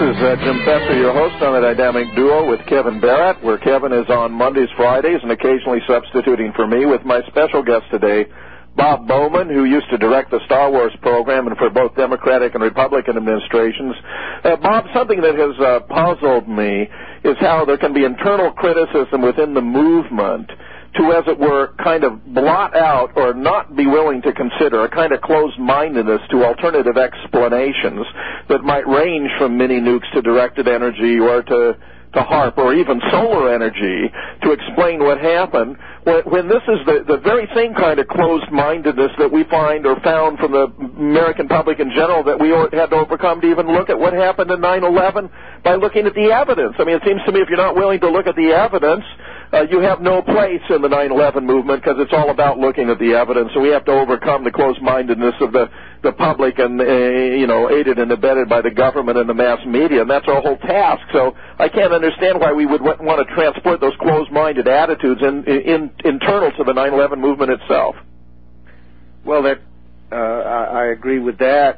is Jim Fetzer, your host on The Dynamic Duo with Kevin Barrett, where Kevin is on Mondays, Fridays, and occasionally substituting for me with my special guest today, Bob Bowman, who used to direct the Star Wars program and for both Democratic and Republican administrations. Bob, something that has puzzled me is how there can be internal criticism within the movement to, as it were, kind of blot out or not be willing to consider a kind of closed-mindedness to alternative explanations that might range from mini-nukes to directed energy or to HAARP or even solar energy to explain what happened, when this is the very same kind of closed-mindedness that we find or found from the American public in general that we had to overcome to even look at what happened in 9/11 by looking at the evidence. I mean, it seems to me if you're not willing to look at the evidence, you have no place in the 9/11 movement because it's all about looking at the evidence. So we have to overcome the closed-mindedness of the public and, aided and abetted by the government and the mass media, and that's our whole task. So I can't understand why we would want to transport those closed-minded attitudes internal to the 9/11 movement itself. Well, I agree with that.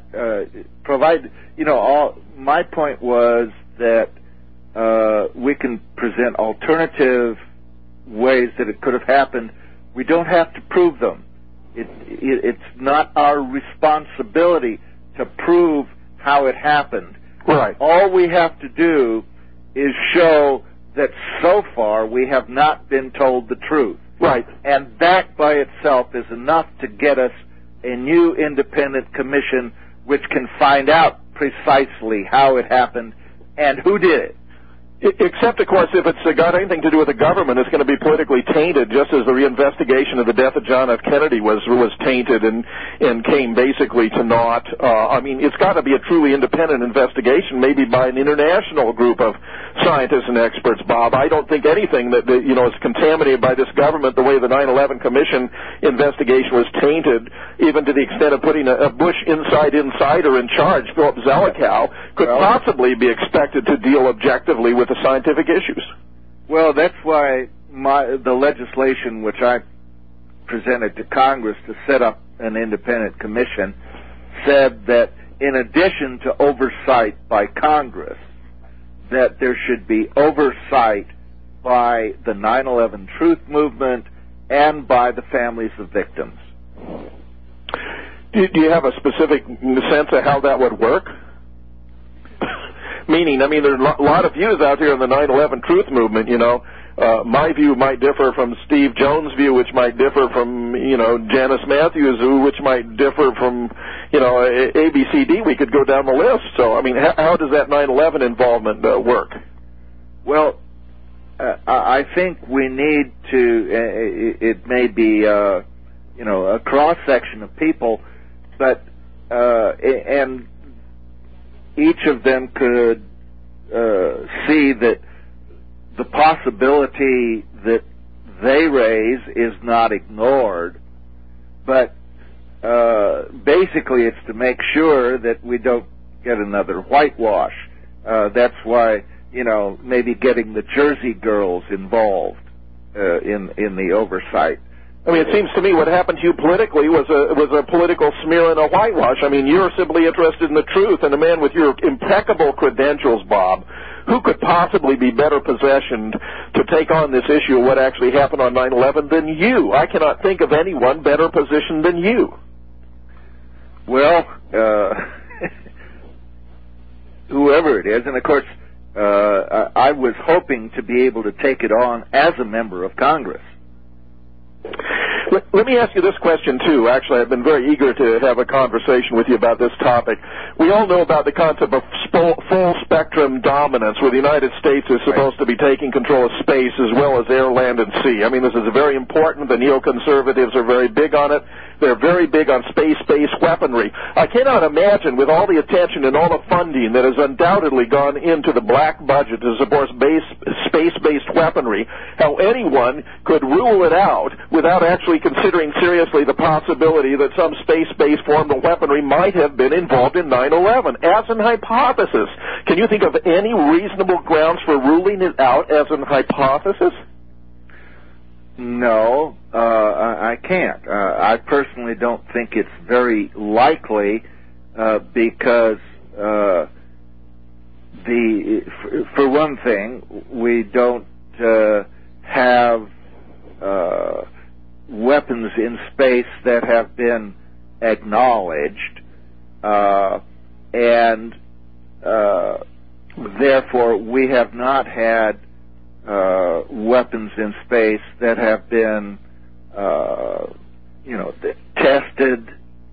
My point was that we can present alternative ways that it could have happened. We don't have to prove them. It's not our responsibility to prove how it happened. Right. All we have to do is show that so far we have not been told the truth. Right. And that by itself is enough to get us a new independent commission which can find out precisely how it happened and who did it. Except, of course, if it's got anything to do with the government, it's going to be politically tainted, just as the reinvestigation of the death of John F. Kennedy was tainted and came basically to naught. It's got to be a truly independent investigation, maybe by an international group of scientists and experts, Bob. I don't think anything that is contaminated by this government the way the 9/11 Commission investigation was tainted, even to the extent of putting a Bush insider in charge, Philip Zelikow, could possibly be expected to deal objectively with the scientific issues. Well, that's why the legislation which I presented to Congress to set up an independent commission said that in addition to oversight by Congress, that there should be oversight by the 9/11 Truth Movement and by the families of victims. Do you have a specific sense of how that would work? Meaning, there are a lot of views out here in the 9/11 Truth Movement, My view might differ from Steve Jones' view, which might differ from, Janice Matthews' view, which might differ from, ABCD. We could go down the list. So, how does that 9/11 involvement work? Well, I think we need to, it may be, a cross-section of people, but, and each of them could see that the possibility that they raise is not ignored, but basically it's to make sure that we don't get another whitewash. That's why, maybe getting the Jersey girls involved in the oversight. It seems to me what happened to you politically was a political smear and a whitewash. You're simply interested in the truth, and a man with your impeccable credentials, Bob, who could possibly be better positioned to take on this issue of what actually happened on 9/11 than you? I cannot think of anyone better positioned than you. Well, whoever it is, and of course, I was hoping to be able to take it on as a member of Congress. Let me ask you this question, too. Actually, I've been very eager to have a conversation with you about this topic. We all know about the concept of full-spectrum dominance, where the United States is supposed to be taking control of space as well as air, land, and sea. This is very important. The neoconservatives are very big on it. They're very big on space-based weaponry. I cannot imagine, with all the attention and all the funding that has undoubtedly gone into the black budget to support space-based weaponry, how anyone could rule it out without actually considering seriously the possibility that some space-based form of weaponry might have been involved in 9/11. As an hypothesis, can you think of any reasonable grounds for ruling it out as an hypothesis? No, I can't. I personally don't think it's very likely because for one thing, we don't have weapons in space that have been acknowledged, and therefore we have not had weapons in space that have been, tested,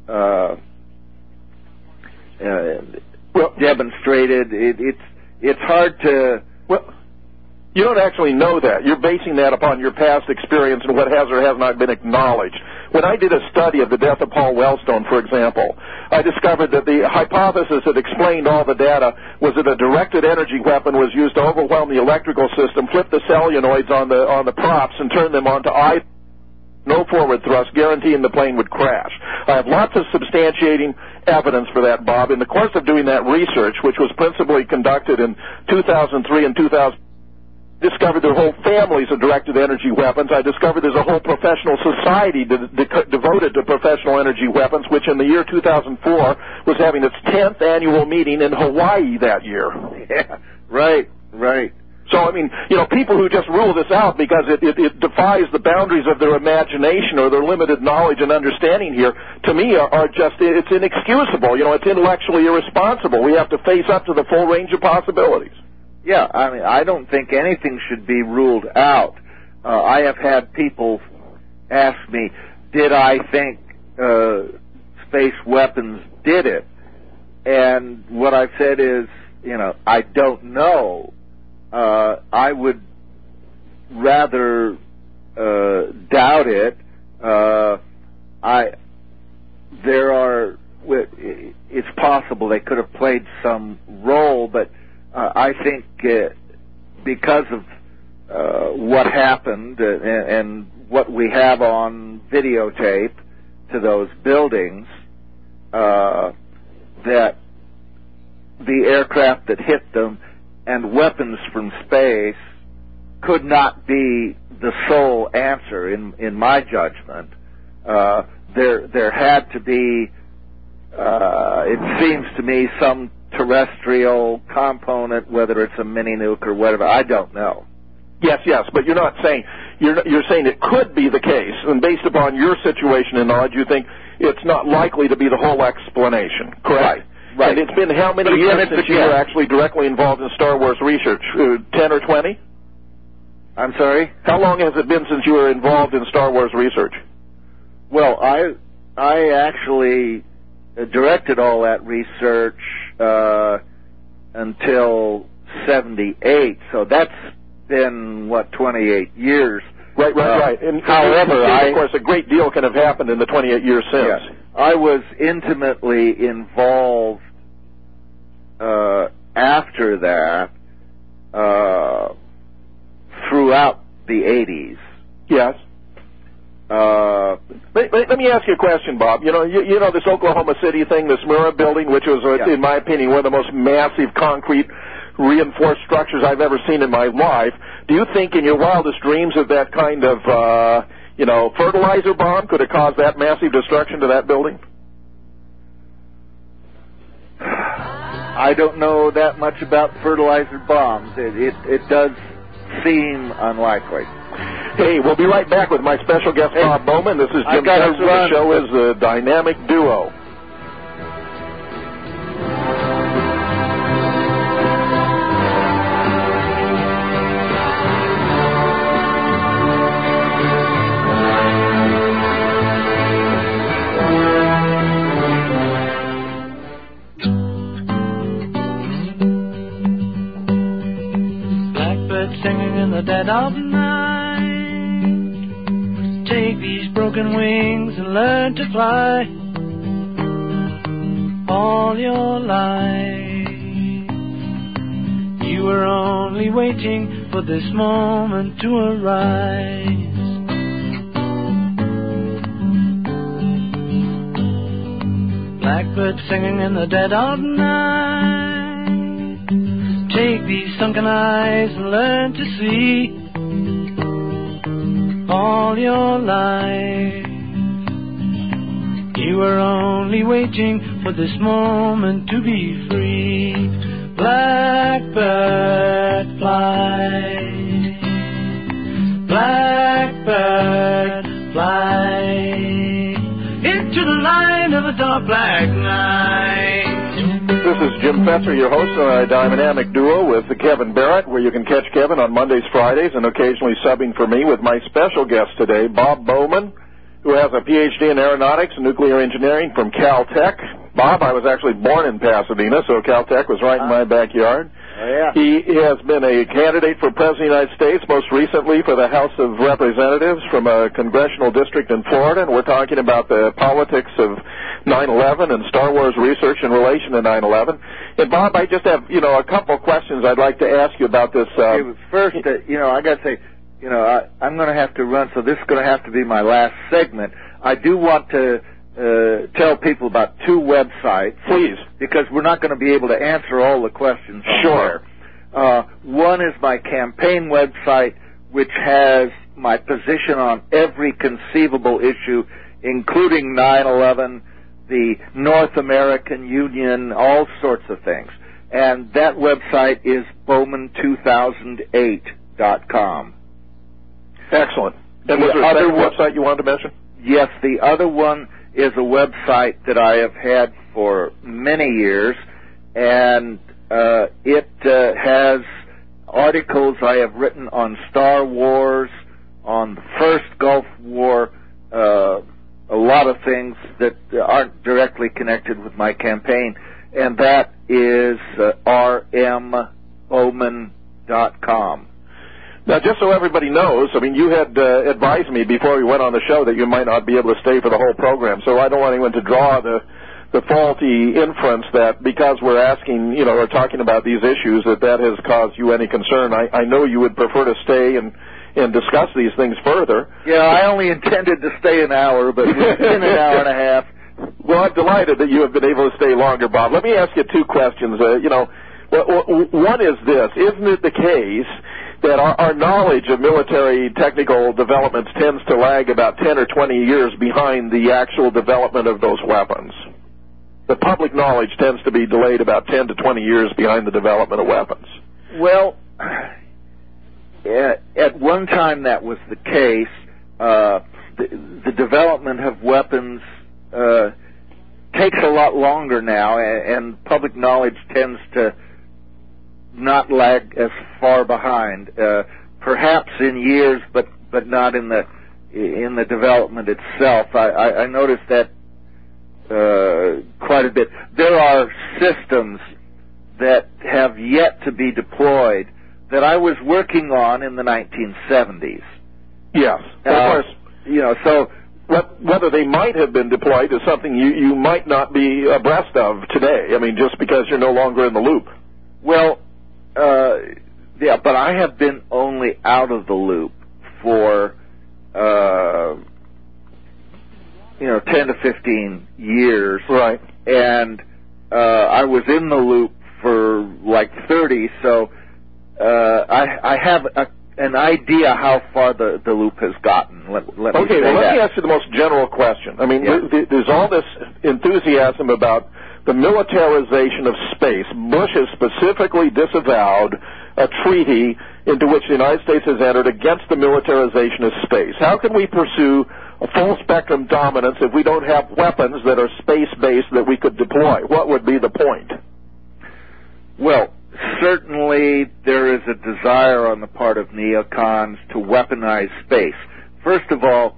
demonstrated. It's hard to. Well, you don't actually know that. You're basing that upon your past experience and what has or has not been acknowledged. When I did a study of the death of Paul Wellstone, for example, I discovered that the hypothesis that explained all the data was that a directed energy weapon was used to overwhelm the electrical system, flip the solenoids on the props, and turn them onto no forward thrust, guaranteeing the plane would crash. I have lots of substantiating evidence for that, Bob. In the course of doing that research, which was principally conducted in 2003 and 2000, discovered there are whole families of directed energy weapons. I discovered there's a whole professional society devoted to professional energy weapons, which in the year 2004 was having its 10th annual meeting in Hawaii that year. Yeah, right. So, I mean, people who just rule this out because it defies the boundaries of their imagination or their limited knowledge and understanding here, to me, are just, it's inexcusable. It's intellectually irresponsible. We have to face up to the full range of possibilities. Yeah, I mean, I don't think anything should be ruled out. I have had people ask me, did I think space weapons did it? And what I've said is, I don't know. I would rather doubt it. It's possible they could have played some role, but I think because of what happened and what we have on videotape to those buildings, that the aircraft that hit them and weapons from space could not be the sole answer in my judgment. There had to be, it seems to me, some terrestrial component, whether it's a mini nuke or whatever. I don't know. Yes, but you're not saying, you're saying it could be the case, and based upon your situation and knowledge, you think it's not likely to be the whole explanation, correct? Right. And it's been how many years since you were actually directly involved in Star Wars research? 10 or 20? I'm sorry? How long has it been since you were involved in Star Wars research? Well, I actually directed all that research until 78, so that's been, 28 years. Right. And however, of course, a great deal can have happened in the 28 years since. Yeah, I was intimately involved after that throughout the 80s. Yes. Let me ask you a question, Bob. You know this Oklahoma City thing, this Murrah building, which was, in my opinion, one of the most massive concrete reinforced structures I've ever seen in my life. Do you think in your wildest dreams that kind of, fertilizer bomb could have caused that massive destruction to that building? I don't know that much about fertilizer bombs. It does seem unlikely. Hey, we'll be right back with my special guest, Bob Bowman. This is Jim Sexton. The show is the Dynamic Duo. Blackbird singing in the dead of night. Take these broken wings and learn to fly all your life. You were only waiting for this moment to arise. Blackbird singing in the dead of night. Take these sunken eyes and learn to see all your life. You were only waiting for this moment to be free. Blackbird fly, blackbird fly into the light of a dark black night. This is Jim Fetzer, your host of our Dynamic Duo with Kevin Barrett, where you can catch Kevin on Mondays, Fridays, and occasionally subbing for me with my special guest today, Bob Bowman, who has a PhD in aeronautics and nuclear engineering from Caltech. Bob, I was actually born in Pasadena, so Caltech was right in my backyard. Oh, yeah. He has been a candidate for President of the United States, most recently for the House of Representatives from a congressional district in Florida, and we're talking about the politics of 9/11 and Star Wars research in relation to 9/11. And Bob, I just have, a couple of questions I'd like to ask you about this. First, I got to say, I'm going to have to run, so this is going to have to be my last segment. I do want to tell people about two websites. Please. Because we're not going to be able to answer all the questions on there. One is my campaign website, which has my position on every conceivable issue, including 9/11, the North American Union, all sorts of things. And that website is Bowman2008.com. Excellent. And was there another website you wanted to mention? Yes, the other one is a website that I have had for many years, and it has articles I have written on Star Wars, on the first Gulf War, a lot of things that aren't directly connected with my campaign, and that is rmbowman.com. Now, just so everybody knows, you had advised me before we went on the show that you might not be able to stay for the whole program, so I don't want anyone to draw the faulty inference that because we're asking, or talking about these issues, that has caused you any concern. I know you would prefer to stay and discuss these things further. Yeah, I only intended to stay an hour, but it's been an hour and a half. Well, I'm delighted that you have been able to stay longer, Bob. Let me ask you two questions. One is this. Isn't it the case that our knowledge of military technical developments tends to lag about 10 or 20 years behind the actual development of those weapons? The public knowledge tends to be delayed about 10 to 20 years behind the development of weapons. Well, at one time that was the case. The development of weapons takes a lot longer now, and public knowledge tends to not lag as far behind, perhaps in years, but not in the development itself. I noticed that quite a bit. There are systems that have yet to be deployed that I was working on in the 1970s. Yes, of course. So whether they might have been deployed is something you might not be abreast of today. Just because you're no longer in the loop. Well, yeah, but I have been only out of the loop for 10 to 15 years. Right. And I was in the loop for like 30, so I have an idea how far the loop has gotten. Let me ask you the most general question. There's all this enthusiasm about the militarization of space. Bush has specifically disavowed a treaty into which the United States has entered against the militarization of space. How can we pursue a full-spectrum dominance if we don't have weapons that are space-based that we could deploy? What would be the point? Well, certainly there is a desire on the part of neocons to weaponize space. First of all,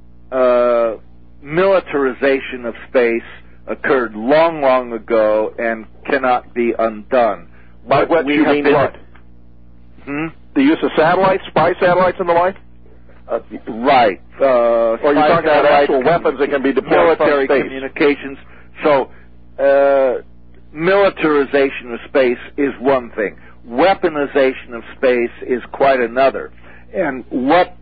militarization of space occurred long, long ago and cannot be undone. By what do you mean what? The use of satellites, spy satellites and the like? Right. Or you're talking about actual weapons that can be deployed from space. Military communications. So, militarization of space is one thing. Weaponization of space is quite another. And what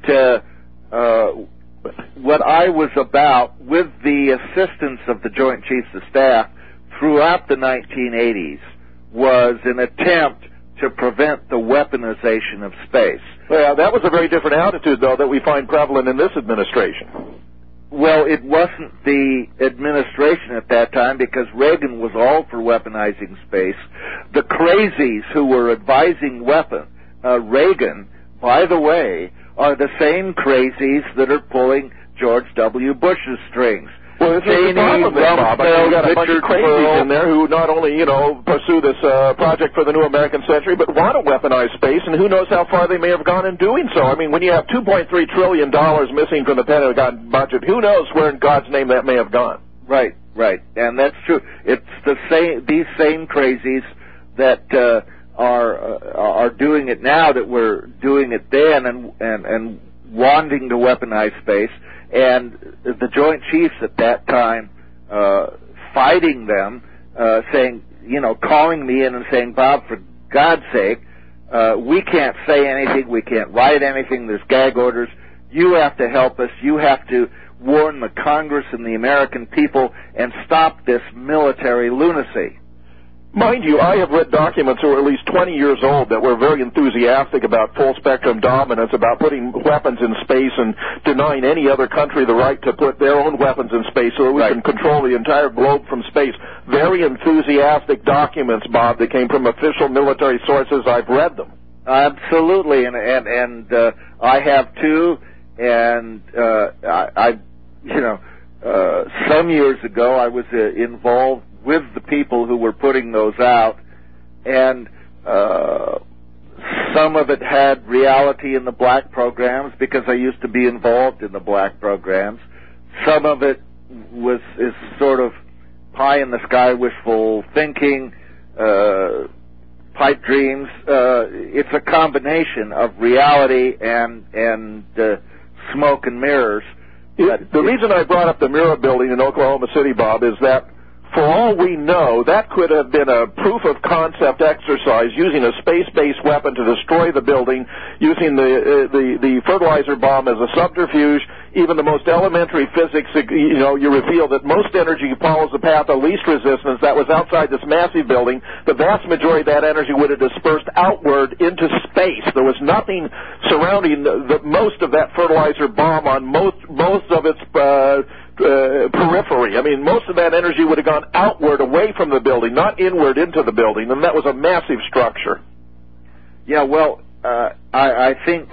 I was about, with the assistance of the Joint Chiefs of Staff throughout the 1980s, was an attempt to prevent the weaponization of space. Well, that was a very different attitude, though, that we find prevalent in this administration. Well, it wasn't the administration at that time because Reagan was all for weaponizing space. The crazies who were advising Reagan, by the way, are the same crazies that are pulling George W. Bush's strings. Well, this is the problem, Bob. We've got a bunch of crazies in there who not only, pursue this project for the new American century, but want to weaponize space, and who knows how far they may have gone in doing so. I mean, when you have $2.3 trillion missing from the Pentagon budget, who knows where in God's name that may have gone? Right, and that's true. It's these same crazies that are doing it now that were doing it then, and wanting to weaponize space. And the Joint Chiefs at that time fighting them, saying, calling me in and saying, Bob, for God's sake, we can't say anything, we can't write anything, there's gag orders, you have to help us, you have to warn the Congress and the American people and stop this military lunacy. Mind you, I have read documents that were at least 20 years old that were very enthusiastic about full-spectrum dominance, about putting weapons in space and denying any other country the right to put their own weapons in space so that we can control the entire globe from space. Very enthusiastic documents, Bob, that came from official military sources. I've read them. Absolutely, and I have too, and some years ago I was involved with the people who were putting those out, and some of it had reality in the black programs because I used to be involved in the black programs. Some of it is sort of pie-in-the-sky wishful thinking, pipe dreams. It's a combination of reality and smoke and mirrors. The reason I brought up the Murrah building in Oklahoma City, Bob, is that for all we know, that could have been a proof of concept exercise using a space-based weapon to destroy the building, using the fertilizer bomb as a subterfuge. Even the most elementary physics, you reveal that most energy follows the path of least resistance. That was outside this massive building. The vast majority of that energy would have dispersed outward into space. There was nothing surrounding most of that fertilizer bomb on most of its periphery. I mean, most of that energy would have gone outward away from the building, not inward into the building, and that was a massive structure. Yeah, well, I think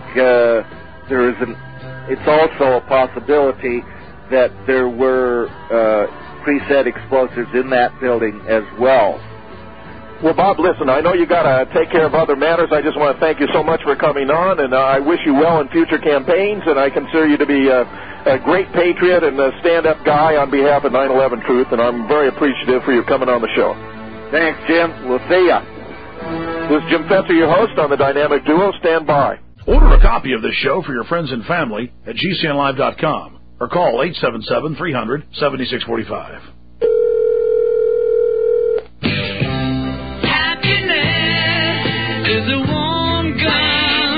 it's also a possibility that there were preset explosives in that building as well. Well, Bob, listen, I know you got to take care of other matters. I just want to thank you so much for coming on, and I wish you well in future campaigns, and I consider you to be a great patriot and a stand-up guy on behalf of 9/11 Truth, and I'm very appreciative for you coming on the show. Thanks, Jim. We'll see ya. This is Jim Fetzer, your host on the Dynamic Duo. Stand by. Order a copy of this show for your friends and family at GCNlive.com or call 877-300-7645. Happiness is a warm gun.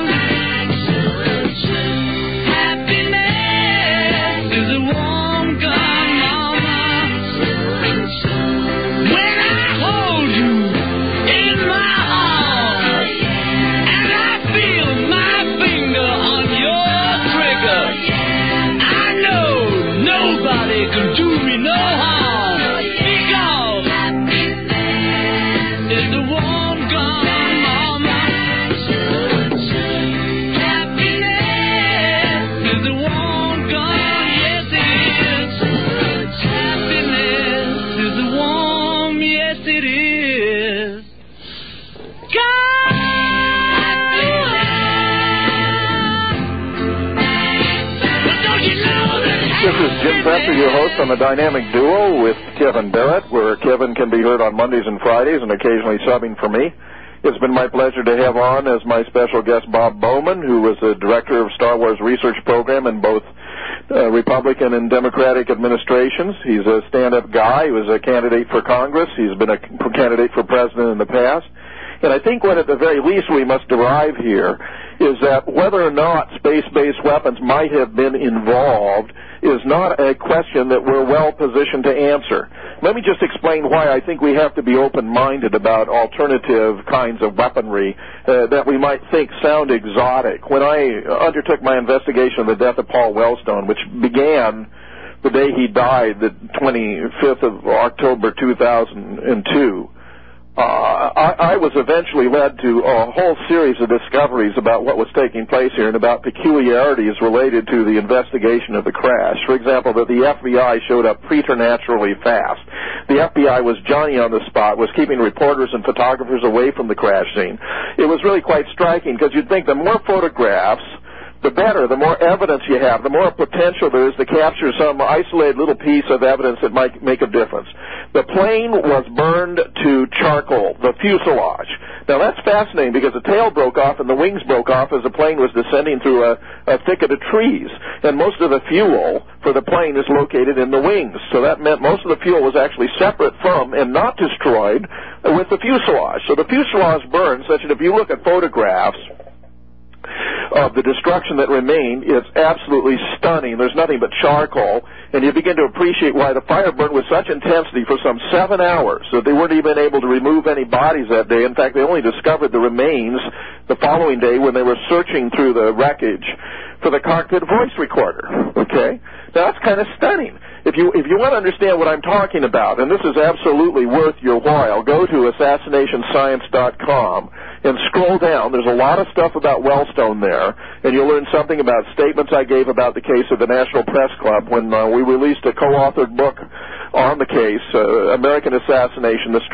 Jim Fetzer, your host on the Dynamic Duo with Kevin Barrett, where Kevin can be heard on Mondays and Fridays and occasionally subbing for me. It's been my pleasure to have on as my special guest Bob Bowman, who was the director of Star Wars Research Program in both Republican and Democratic administrations. He's a stand-up guy. He was a candidate for Congress. He's been a candidate for president in the past. And I think what at the very least we must derive here is that whether or not space-based weapons might have been involved is not a question that we're well positioned to answer. Let me just explain why I think we have to be open-minded about alternative kinds of weaponry that we might think sound exotic. When I undertook my investigation of the death of Paul Wellstone, which began the day he died, the 25th of October 2002, I was eventually led to a whole series of discoveries about what was taking place here and about peculiarities related to the investigation of the crash. For example, that the FBI showed up preternaturally fast. The FBI was Johnny on the spot, was keeping reporters and photographers away from the crash scene. It was really quite striking because you'd think the more photographs, the better, the more evidence you have, the more potential there is to capture some isolated little piece of evidence that might make a difference. The plane was burned to charcoal, the fuselage. Now that's fascinating because the tail broke off and the wings broke off as the plane was descending through a thicket of trees. And most of the fuel for the plane is located in the wings. So that meant most of the fuel was actually separate from and not destroyed with the fuselage. So the fuselage burned such that if you look at photographs of the destruction that remained, it's absolutely stunning. There's nothing but charcoal, and you begin to appreciate why the fire burned with such intensity for some 7 hours that they weren't even able to remove any bodies that day. In fact, they only discovered the remains the following day when they were searching through the wreckage for the cockpit voice recorder. Okay? Now, that's kind of stunning. If you want to understand what I'm talking about, and this is absolutely worth your while, go to assassinationscience.com and scroll down. There's a lot of stuff about Wellstone there, and you'll learn something about statements I gave about the case of the National Press Club when we released a co-authored book on the case, American Assassination, the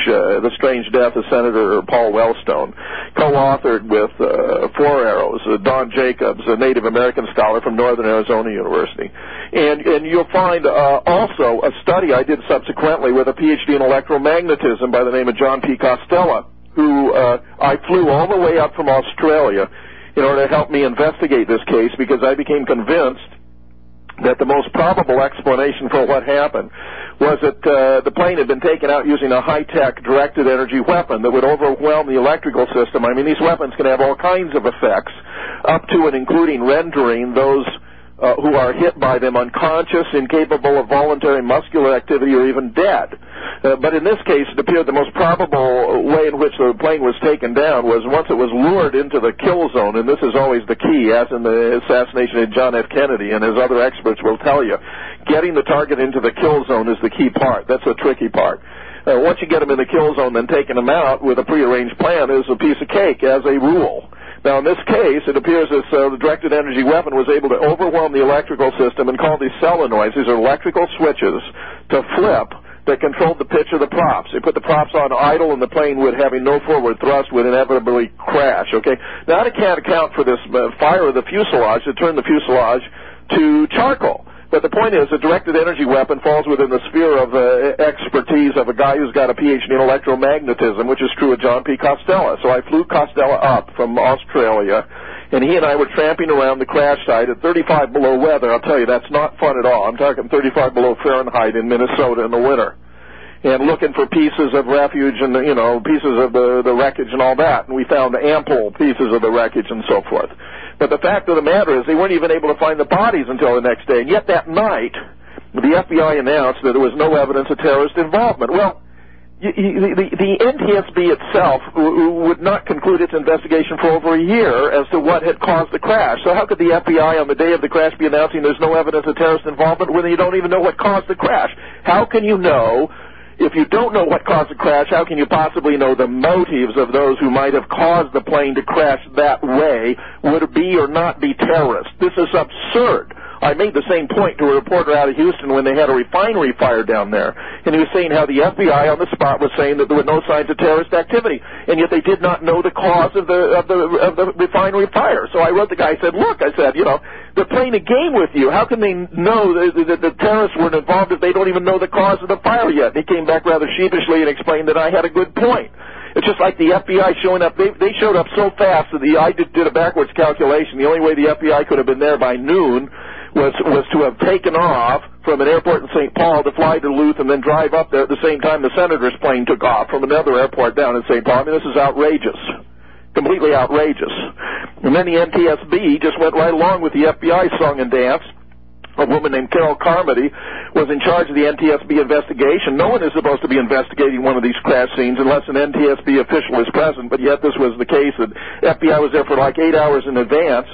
strange death of Senator Paul Wellstone, co-authored with Four Arrows, Don Jacobs, a Native American scholar from Northern Arizona University. And you'll find also a study I did subsequently with a PhD in electromagnetism by the name of John P. Costello, who I flew all the way up from Australia in order to help me investigate this case because I became convinced that the most probable explanation for what happened was that the plane had been taken out using a high-tech directed energy weapon that would overwhelm the electrical system. I mean, these weapons can have all kinds of effects, up to and including rendering those who are hit by them unconscious, incapable of voluntary muscular activity, or even dead. But in this case, it appeared the most probable way in which the plane was taken down was once it was lured into the kill zone, and this is always the key, as in the assassination of John F. Kennedy, and as other experts will tell you. Getting the target into the kill zone is the key part. That's the tricky part. Once you get them in the kill zone, then taking them out with a prearranged plan is a piece of cake, as a rule. Now, in this case, it appears this the directed energy weapon was able to overwhelm the electrical system and cause these solenoids, these are electrical switches, to flip that controlled the pitch of the props. They put the props on idle, and the plane, would having no forward thrust, would inevitably crash. Okay, now I can't account for this fire of the fuselage that turned the fuselage to charcoal. But the point is, a directed energy weapon falls within the sphere of expertise of a guy who's got a PhD in electromagnetism, which is true of John P. Costello. So I flew Costello up from Australia, and he and I were tramping around the crash site at 35 below weather. I'll tell you, that's not fun at all. I'm talking 35 below Fahrenheit in Minnesota in the winter, and looking for pieces of refuge and, pieces of the wreckage and all that. And we found ample pieces of the wreckage and so forth. But the fact of the matter is they weren't even able to find the bodies until the next day. And yet that night, the FBI announced that there was no evidence of terrorist involvement. Well, the NTSB itself would not conclude its investigation for over a year as to what had caused the crash. So how could the FBI on the day of the crash be announcing there's no evidence of terrorist involvement when you don't even know what caused the crash? How can you know? If you don't know what caused the crash, how can you possibly know the motives of those who might have caused the plane to crash that way? Would it be or not be terrorists? This is absurd. I made the same point to a reporter out of Houston when they had a refinery fire down there, and he was saying how the FBI on the spot was saying that there were no signs of terrorist activity, and yet they did not know the cause of the refinery fire. So I wrote the guy, I said, look, they're playing a game with you. How can they know that the terrorists weren't involved if they don't even know the cause of the fire yet? And he came back rather sheepishly and explained that I had a good point. It's just like the FBI showing up. They showed up so fast that I did a backwards calculation. The only way the FBI could have been there by noon was to have taken off from an airport in St. Paul to fly to Duluth and then drive up there at the same time the senator's plane took off from another airport down in St. Paul. I mean, this is outrageous. Completely outrageous. And then the NTSB just went right along with the FBI song and dance. A woman named Carol Carmody was in charge of the NTSB investigation. No one is supposed to be investigating one of these crash scenes unless an NTSB official is present, but yet this was the case. The FBI was there for like 8 hours in advance.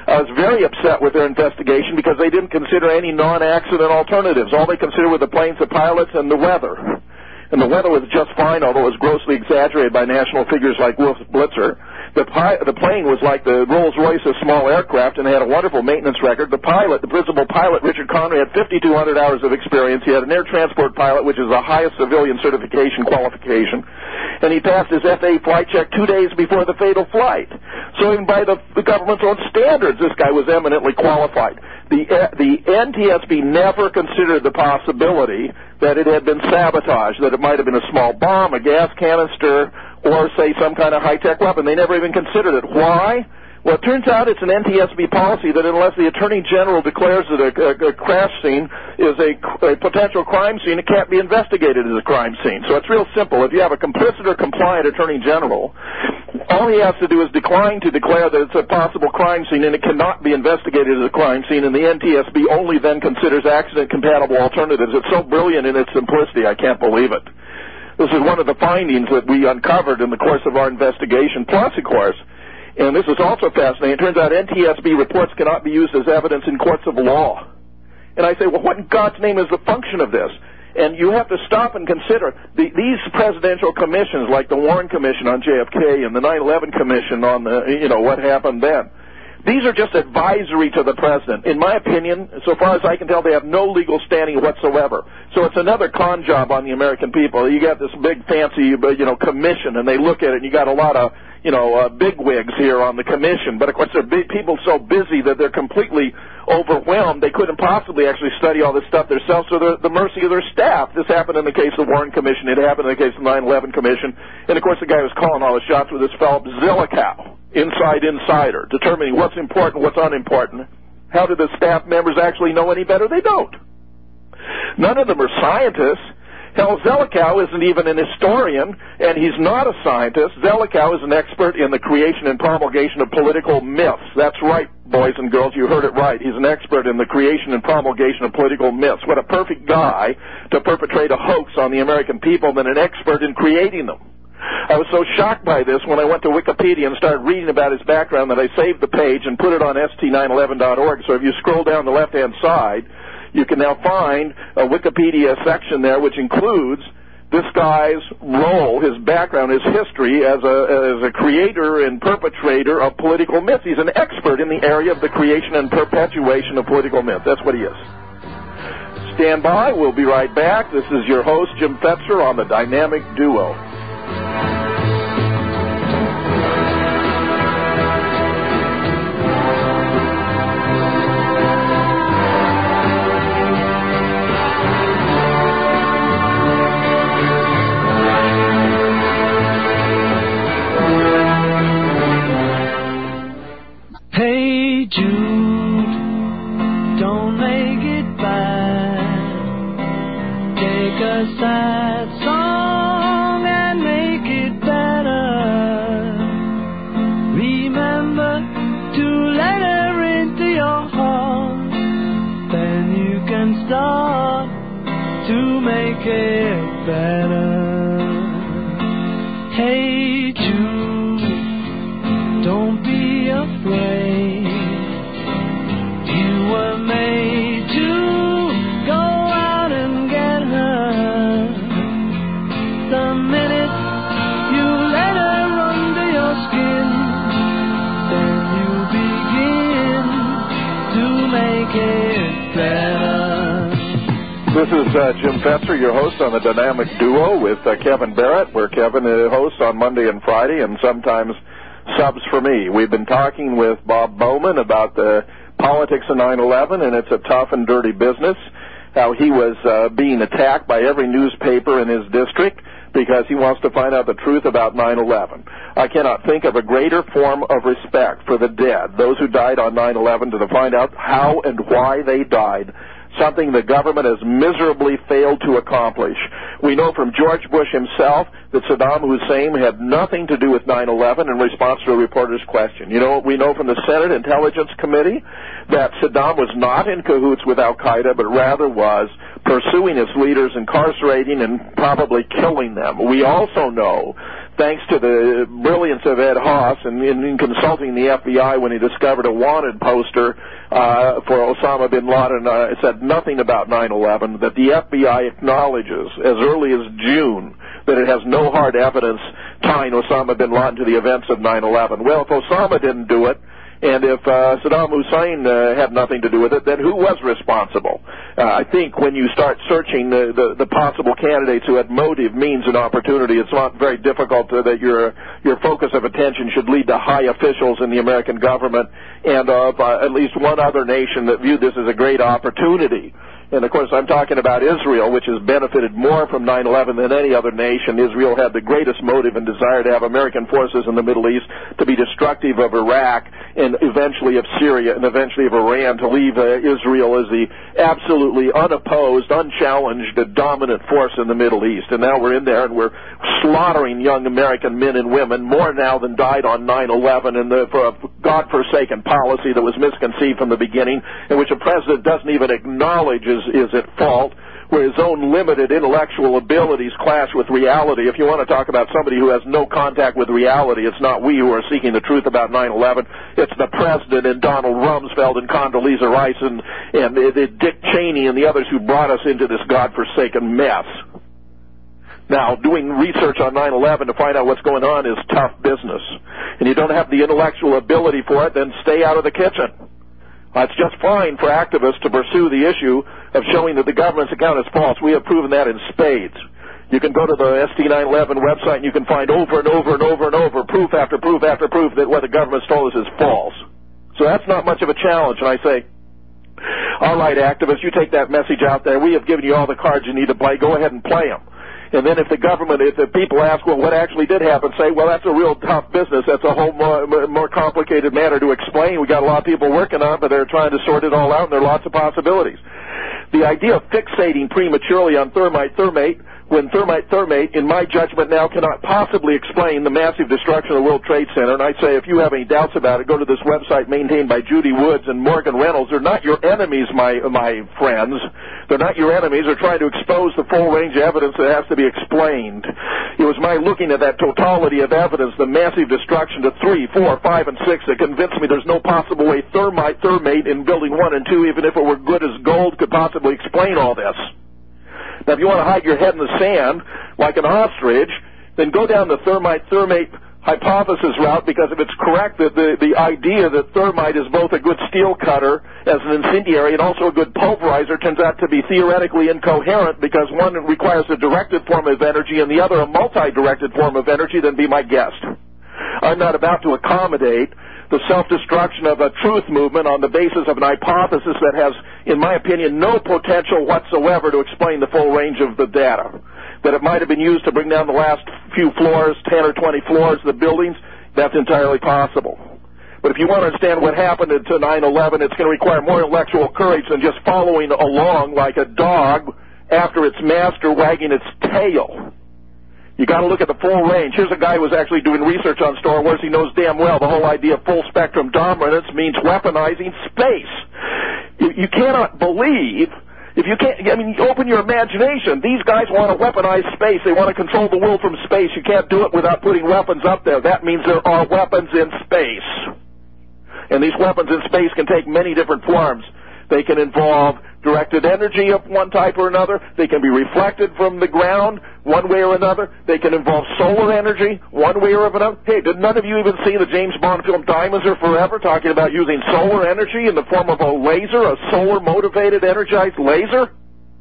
I was very upset with their investigation because they didn't consider any non-accident alternatives. All they considered were the planes, the pilots, and the weather. And the weather was just fine, although it was grossly exaggerated by national figures like Wolf Blitzer. The plane was like the Rolls-Royce of small aircraft, and they had a wonderful maintenance record. The pilot, the principal pilot, Richard Connery, had 5,200 hours of experience. He had an air transport pilot, which is the highest civilian certification qualification. And he passed his FAA flight check 2 days before the fatal flight. So even by the government's own standards, this guy was eminently qualified. The NTSB never considered the possibility that it had been sabotaged, that it might have been a small bomb, a gas canister, or, say, some kind of high-tech weapon. They never even considered it. Why? Well, it turns out it's an NTSB policy that unless the Attorney General declares that a crash scene is a potential crime scene, it can't be investigated as a crime scene. So it's real simple. If you have a complicit or compliant Attorney General, all he has to do is decline to declare that it's a possible crime scene, and it cannot be investigated as a crime scene, and the NTSB only then considers accident-compatible alternatives. It's so brilliant in its simplicity, I can't believe it. This is one of the findings that we uncovered in the course of our investigation. Plus, of course, and this is also fascinating, it turns out NTSB reports cannot be used as evidence in courts of law. And I say, well, what in God's name is the function of this? And you have to stop and consider these presidential commissions, like the Warren Commission on JFK and the 9/11 Commission on what happened then. These are just advisory to the president. In my opinion, so far as I can tell, they have no legal standing whatsoever. So it's another con job on the American people. You got this big fancy, commission, and they look at it, and you got a lot of, bigwigs here on the commission. But of course, they're people so busy that they're completely overwhelmed. They couldn't possibly actually study all this stuff themselves, so they're at the mercy of their staff. This happened in the case of the Warren Commission. It happened in the case of the 9/11 Commission. And of course, the guy who was calling all the shots was this fellow Zillicow, insider, determining what's important, what's unimportant. How do the staff members actually know any better? They don't. None of them are scientists. Hell, Zillicow isn't even an historian, and he's not a scientist. Zillicow is an expert in the creation and promulgation of political myths. That's right, boys and girls, you heard it right. He's an expert in the creation and promulgation of political myths. What a perfect guy to perpetrate a hoax on the American people than an expert in creating them. I was so shocked by this when I went to Wikipedia and started reading about his background that I saved the page and put it on st911.org. So if you scroll down the left-hand side, you can now find a Wikipedia section there which includes this guy's role, his background, his history as a creator and perpetrator of political myths. He's an expert in the area of the creation and perpetuation of political myths. That's what he is. Stand by. We'll be right back. This is your host, Jim Fetzer, on the Dynamic Duo. Hey Jude, don't make it bad. Take a sad song and make it better. Remember to let her into your heart. Then you can start to make it better. Hey Jude, don't be afraid. You were made to go out and get her. The minute you let her under your skin, then you begin to make it better. This is Jim Fetzer, your host on the Dynamic Duo with Kevin Barrett, where Kevin hosts on Monday and Friday and sometimes subs for me. We've been talking with Bob Bowman about the politics of 9/11, and it's a tough and dirty business, how he was being attacked by every newspaper in his district because he wants to find out the truth about 9/11. I cannot think of a greater form of respect for the dead, those who died on 9/11, to find out how and why they died, something the government has miserably failed to accomplish. We know from George Bush himself that Saddam Hussein had nothing to do with 9/11 in response to a reporter's question. You know what we know from the Senate Intelligence Committee? That Saddam was not in cahoots with al-Qaeda, but rather was pursuing its leaders, incarcerating and probably killing them. We also know thanks to the brilliance of Ed Haas and in consulting the FBI when he discovered a wanted poster for Osama bin Laden, it said nothing about 9/11, that the FBI acknowledges as early as June that it has no hard evidence tying Osama bin Laden to the events of 9/11. Well, if Osama didn't do it, and if Saddam Hussein had nothing to do with it, then who was responsible? I think when you start searching the possible candidates who had motive, means, and opportunity, it's not very difficult that your focus of attention should lead to high officials in the American government and of at least one other nation that viewed this as a great opportunity. And, of course, I'm talking about Israel, which has benefited more from 9/11 than any other nation. Israel had the greatest motive and desire to have American forces in the Middle East to be destructive of Iraq and eventually of Syria and eventually of Iran, to leave Israel as the absolutely unopposed, unchallenged, dominant force in the Middle East. And now we're in there and we're slaughtering young American men and women, more now than died on 9/11, and for a godforsaken policy that was misconceived from the beginning, in which a president doesn't even acknowledge is at fault, where his own limited intellectual abilities clash with reality. If you want to talk about somebody who has no contact with reality, it's not we who are seeking the truth about 9/11. It's the president and Donald Rumsfeld and Condoleezza Rice and Dick Cheney and the others who brought us into this godforsaken mess. Now, doing research on 9/11 to find out what's going on is tough business. And you don't have the intellectual ability for it, then stay out of the kitchen. It's just fine for activists to pursue the issue of showing that the government's account is false. We have proven that in spades. You can go to the ST911 website and you can find over and over and over and over proof after proof after proof that what the government's told us is false. So that's not much of a challenge. And I say, all right, activists, you take that message out there. We have given you all the cards you need to play. Go ahead and play them. And then if the people ask, well, what actually did happen, say, well, that's a real tough business. That's a whole more complicated matter to explain. We got a lot of people working on it, but they're trying to sort it all out, and there are lots of possibilities. The idea of fixating prematurely on thermite, when thermite, in my judgment now, cannot possibly explain the massive destruction of the World Trade Center. And I'd say if you have any doubts about it, go to this website maintained by Judy Woods and Morgan Reynolds. They're not your enemies, my friends. They're not your enemies. They're trying to expose the full range of evidence that has to be explained. It was my looking at that totality of evidence, the massive destruction to 3, 4, 5, and 6, that convinced me there's no possible way thermite in building 1 and 2, even if it were good as gold, could possibly explain all this. Now, if you want to hide your head in the sand like an ostrich, then go down the thermite hypothesis route, because if it's correct that the idea that thermite is both a good steel cutter as an incendiary and also a good pulverizer turns out to be theoretically incoherent, because one requires a directed form of energy and the other a multi-directed form of energy, then be my guest. I'm not about to accommodate the self-destruction of a truth movement on the basis of an hypothesis that has, in my opinion, no potential whatsoever to explain the full range of the data. That it might have been used to bring down the last few floors, 10 or 20 floors of the buildings, that's entirely possible. But if you want to understand what happened to 9/11, it's going to require more intellectual courage than just following along like a dog after its master wagging its tail. You got to look at the full range. Here's a guy who was actually doing research on Star Wars. He knows damn well the whole idea of full spectrum dominance means weaponizing space. You cannot believe, if you can't, I mean, open your imagination. These guys want to weaponize space. They want to control the world from space. You can't do it without putting weapons up there. That means there are weapons in space. And these weapons in space can take many different forms. They can involve directed energy of one type or another. They can be reflected from the ground one way or another. They can involve solar energy one way or another. Hey, did none of you even see the James Bond film Diamonds Are Forever, talking about using solar energy in the form of a laser, a solar-motivated, energized laser?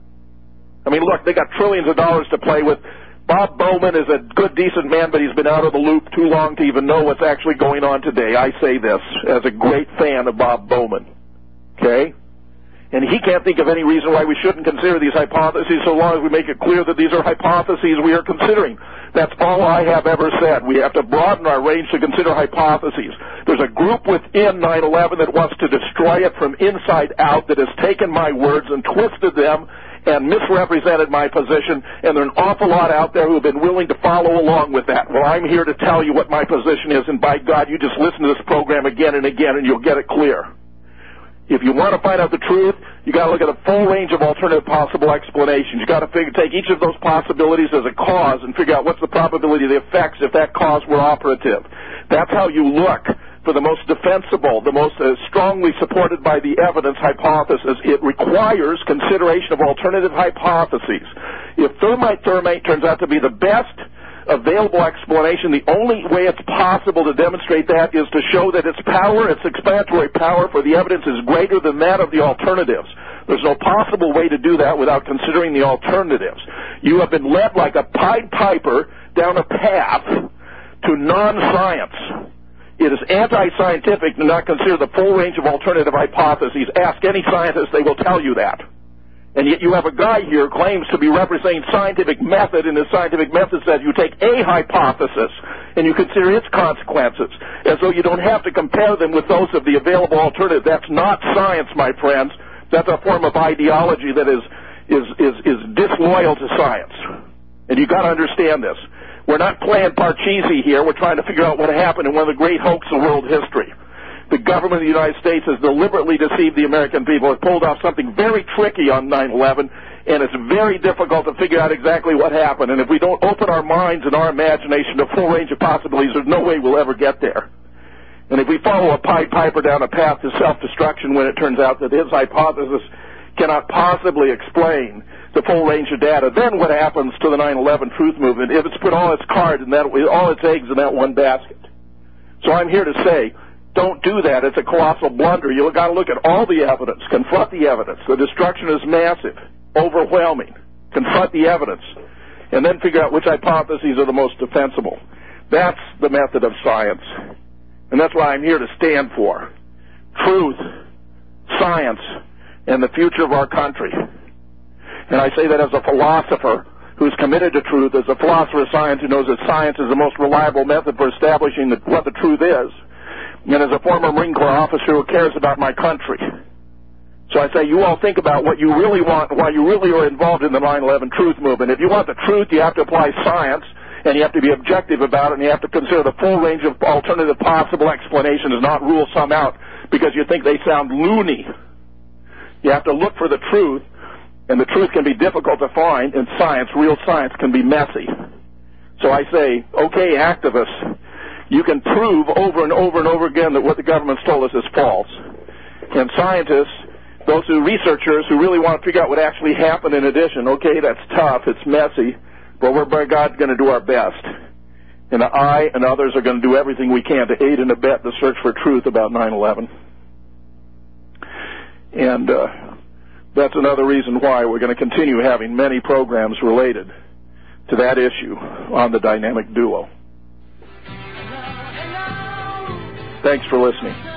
I mean, look, they got trillions of dollars to play with. Bob Bowman is a good, decent man, but he's been out of the loop too long to even know what's actually going on today. I say this as a great fan of Bob Bowman. Okay? And he can't think of any reason why we shouldn't consider these hypotheses, so long as we make it clear that these are hypotheses we are considering. That's all I have ever said. We have to broaden our range to consider hypotheses. There's a group within 9/11 that wants to destroy it from inside out, that has taken my words and twisted them and misrepresented my position, and there are an awful lot out there who have been willing to follow along with that. Well, I'm here to tell you what my position is, and by God, you just listen to this program again and again, and you'll get it clear. If you want to find out the truth, You got to look at a full range of alternative possible explanations. You got to take each of those possibilities as a cause and figure out what's the probability of the effects if that cause were operative. That's how you look for the most defensible, the most strongly supported by the evidence hypothesis. It requires consideration of alternative hypotheses. If thermite turns out to be the best available explanation, the only way it's possible to demonstrate that is to show that its power, its explanatory power for the evidence is greater than that of the alternatives. There's no possible way to do that without considering the alternatives. You have been led like a Pied Piper down a path to non-science. It is anti-scientific to not consider the full range of alternative hypotheses. Ask any scientist, they will tell you that. And yet you have a guy here who claims to be representing scientific method, and his scientific method says you take a hypothesis and you consider its consequences, as though you don't have to compare them with those of the available alternative. That's not science, my friends. That's a form of ideology that is disloyal to science. And you've got to understand this. We're not playing Parcheesi here. We're trying to figure out what happened in one of the great hoaxes of world history. The government of the United States has deliberately deceived the American people. It pulled off something very tricky on 9/11, and it's very difficult to figure out exactly what happened. And if we don't open our minds and our imagination to a full range of possibilities, there's no way we'll ever get there. And if we follow a Pied Piper down a path to self-destruction when it turns out that his hypothesis cannot possibly explain the full range of data, then what happens to the 9/11 truth movement if it's put all its cards in that, all its eggs in that one basket? So I'm here to say, don't do that. It's a colossal blunder. You've got to look at all the evidence, confront the evidence. The destruction is massive, overwhelming. Confront the evidence, and then figure out which hypotheses are the most defensible. That's the method of science, and that's what I'm here to stand for. Truth, science, and the future of our country. And I say that as a philosopher who's committed to truth, as a philosopher of science who knows that science is the most reliable method for establishing what the truth is, and as a former Marine Corps officer who cares about my country. So I say, you all think about what you really want, why you really are involved in the 9/11 truth movement. If you want the truth, you have to apply science, and you have to be objective about it, and you have to consider the full range of alternative possible explanations, not rule some out because you think they sound loony. You have to look for the truth, and the truth can be difficult to find, and science, real science, can be messy. So I say, okay, activists, you can prove over and over and over again that what the government's told us is false. And scientists, those researchers who really want to figure out what actually happened in addition, okay, that's tough, it's messy, but we're by God going to do our best. And I and others are going to do everything we can to aid and abet the search for truth about 9/11. And that's another reason why we're going to continue having many programs related to that issue on the Dynamic Duo. Thanks for listening.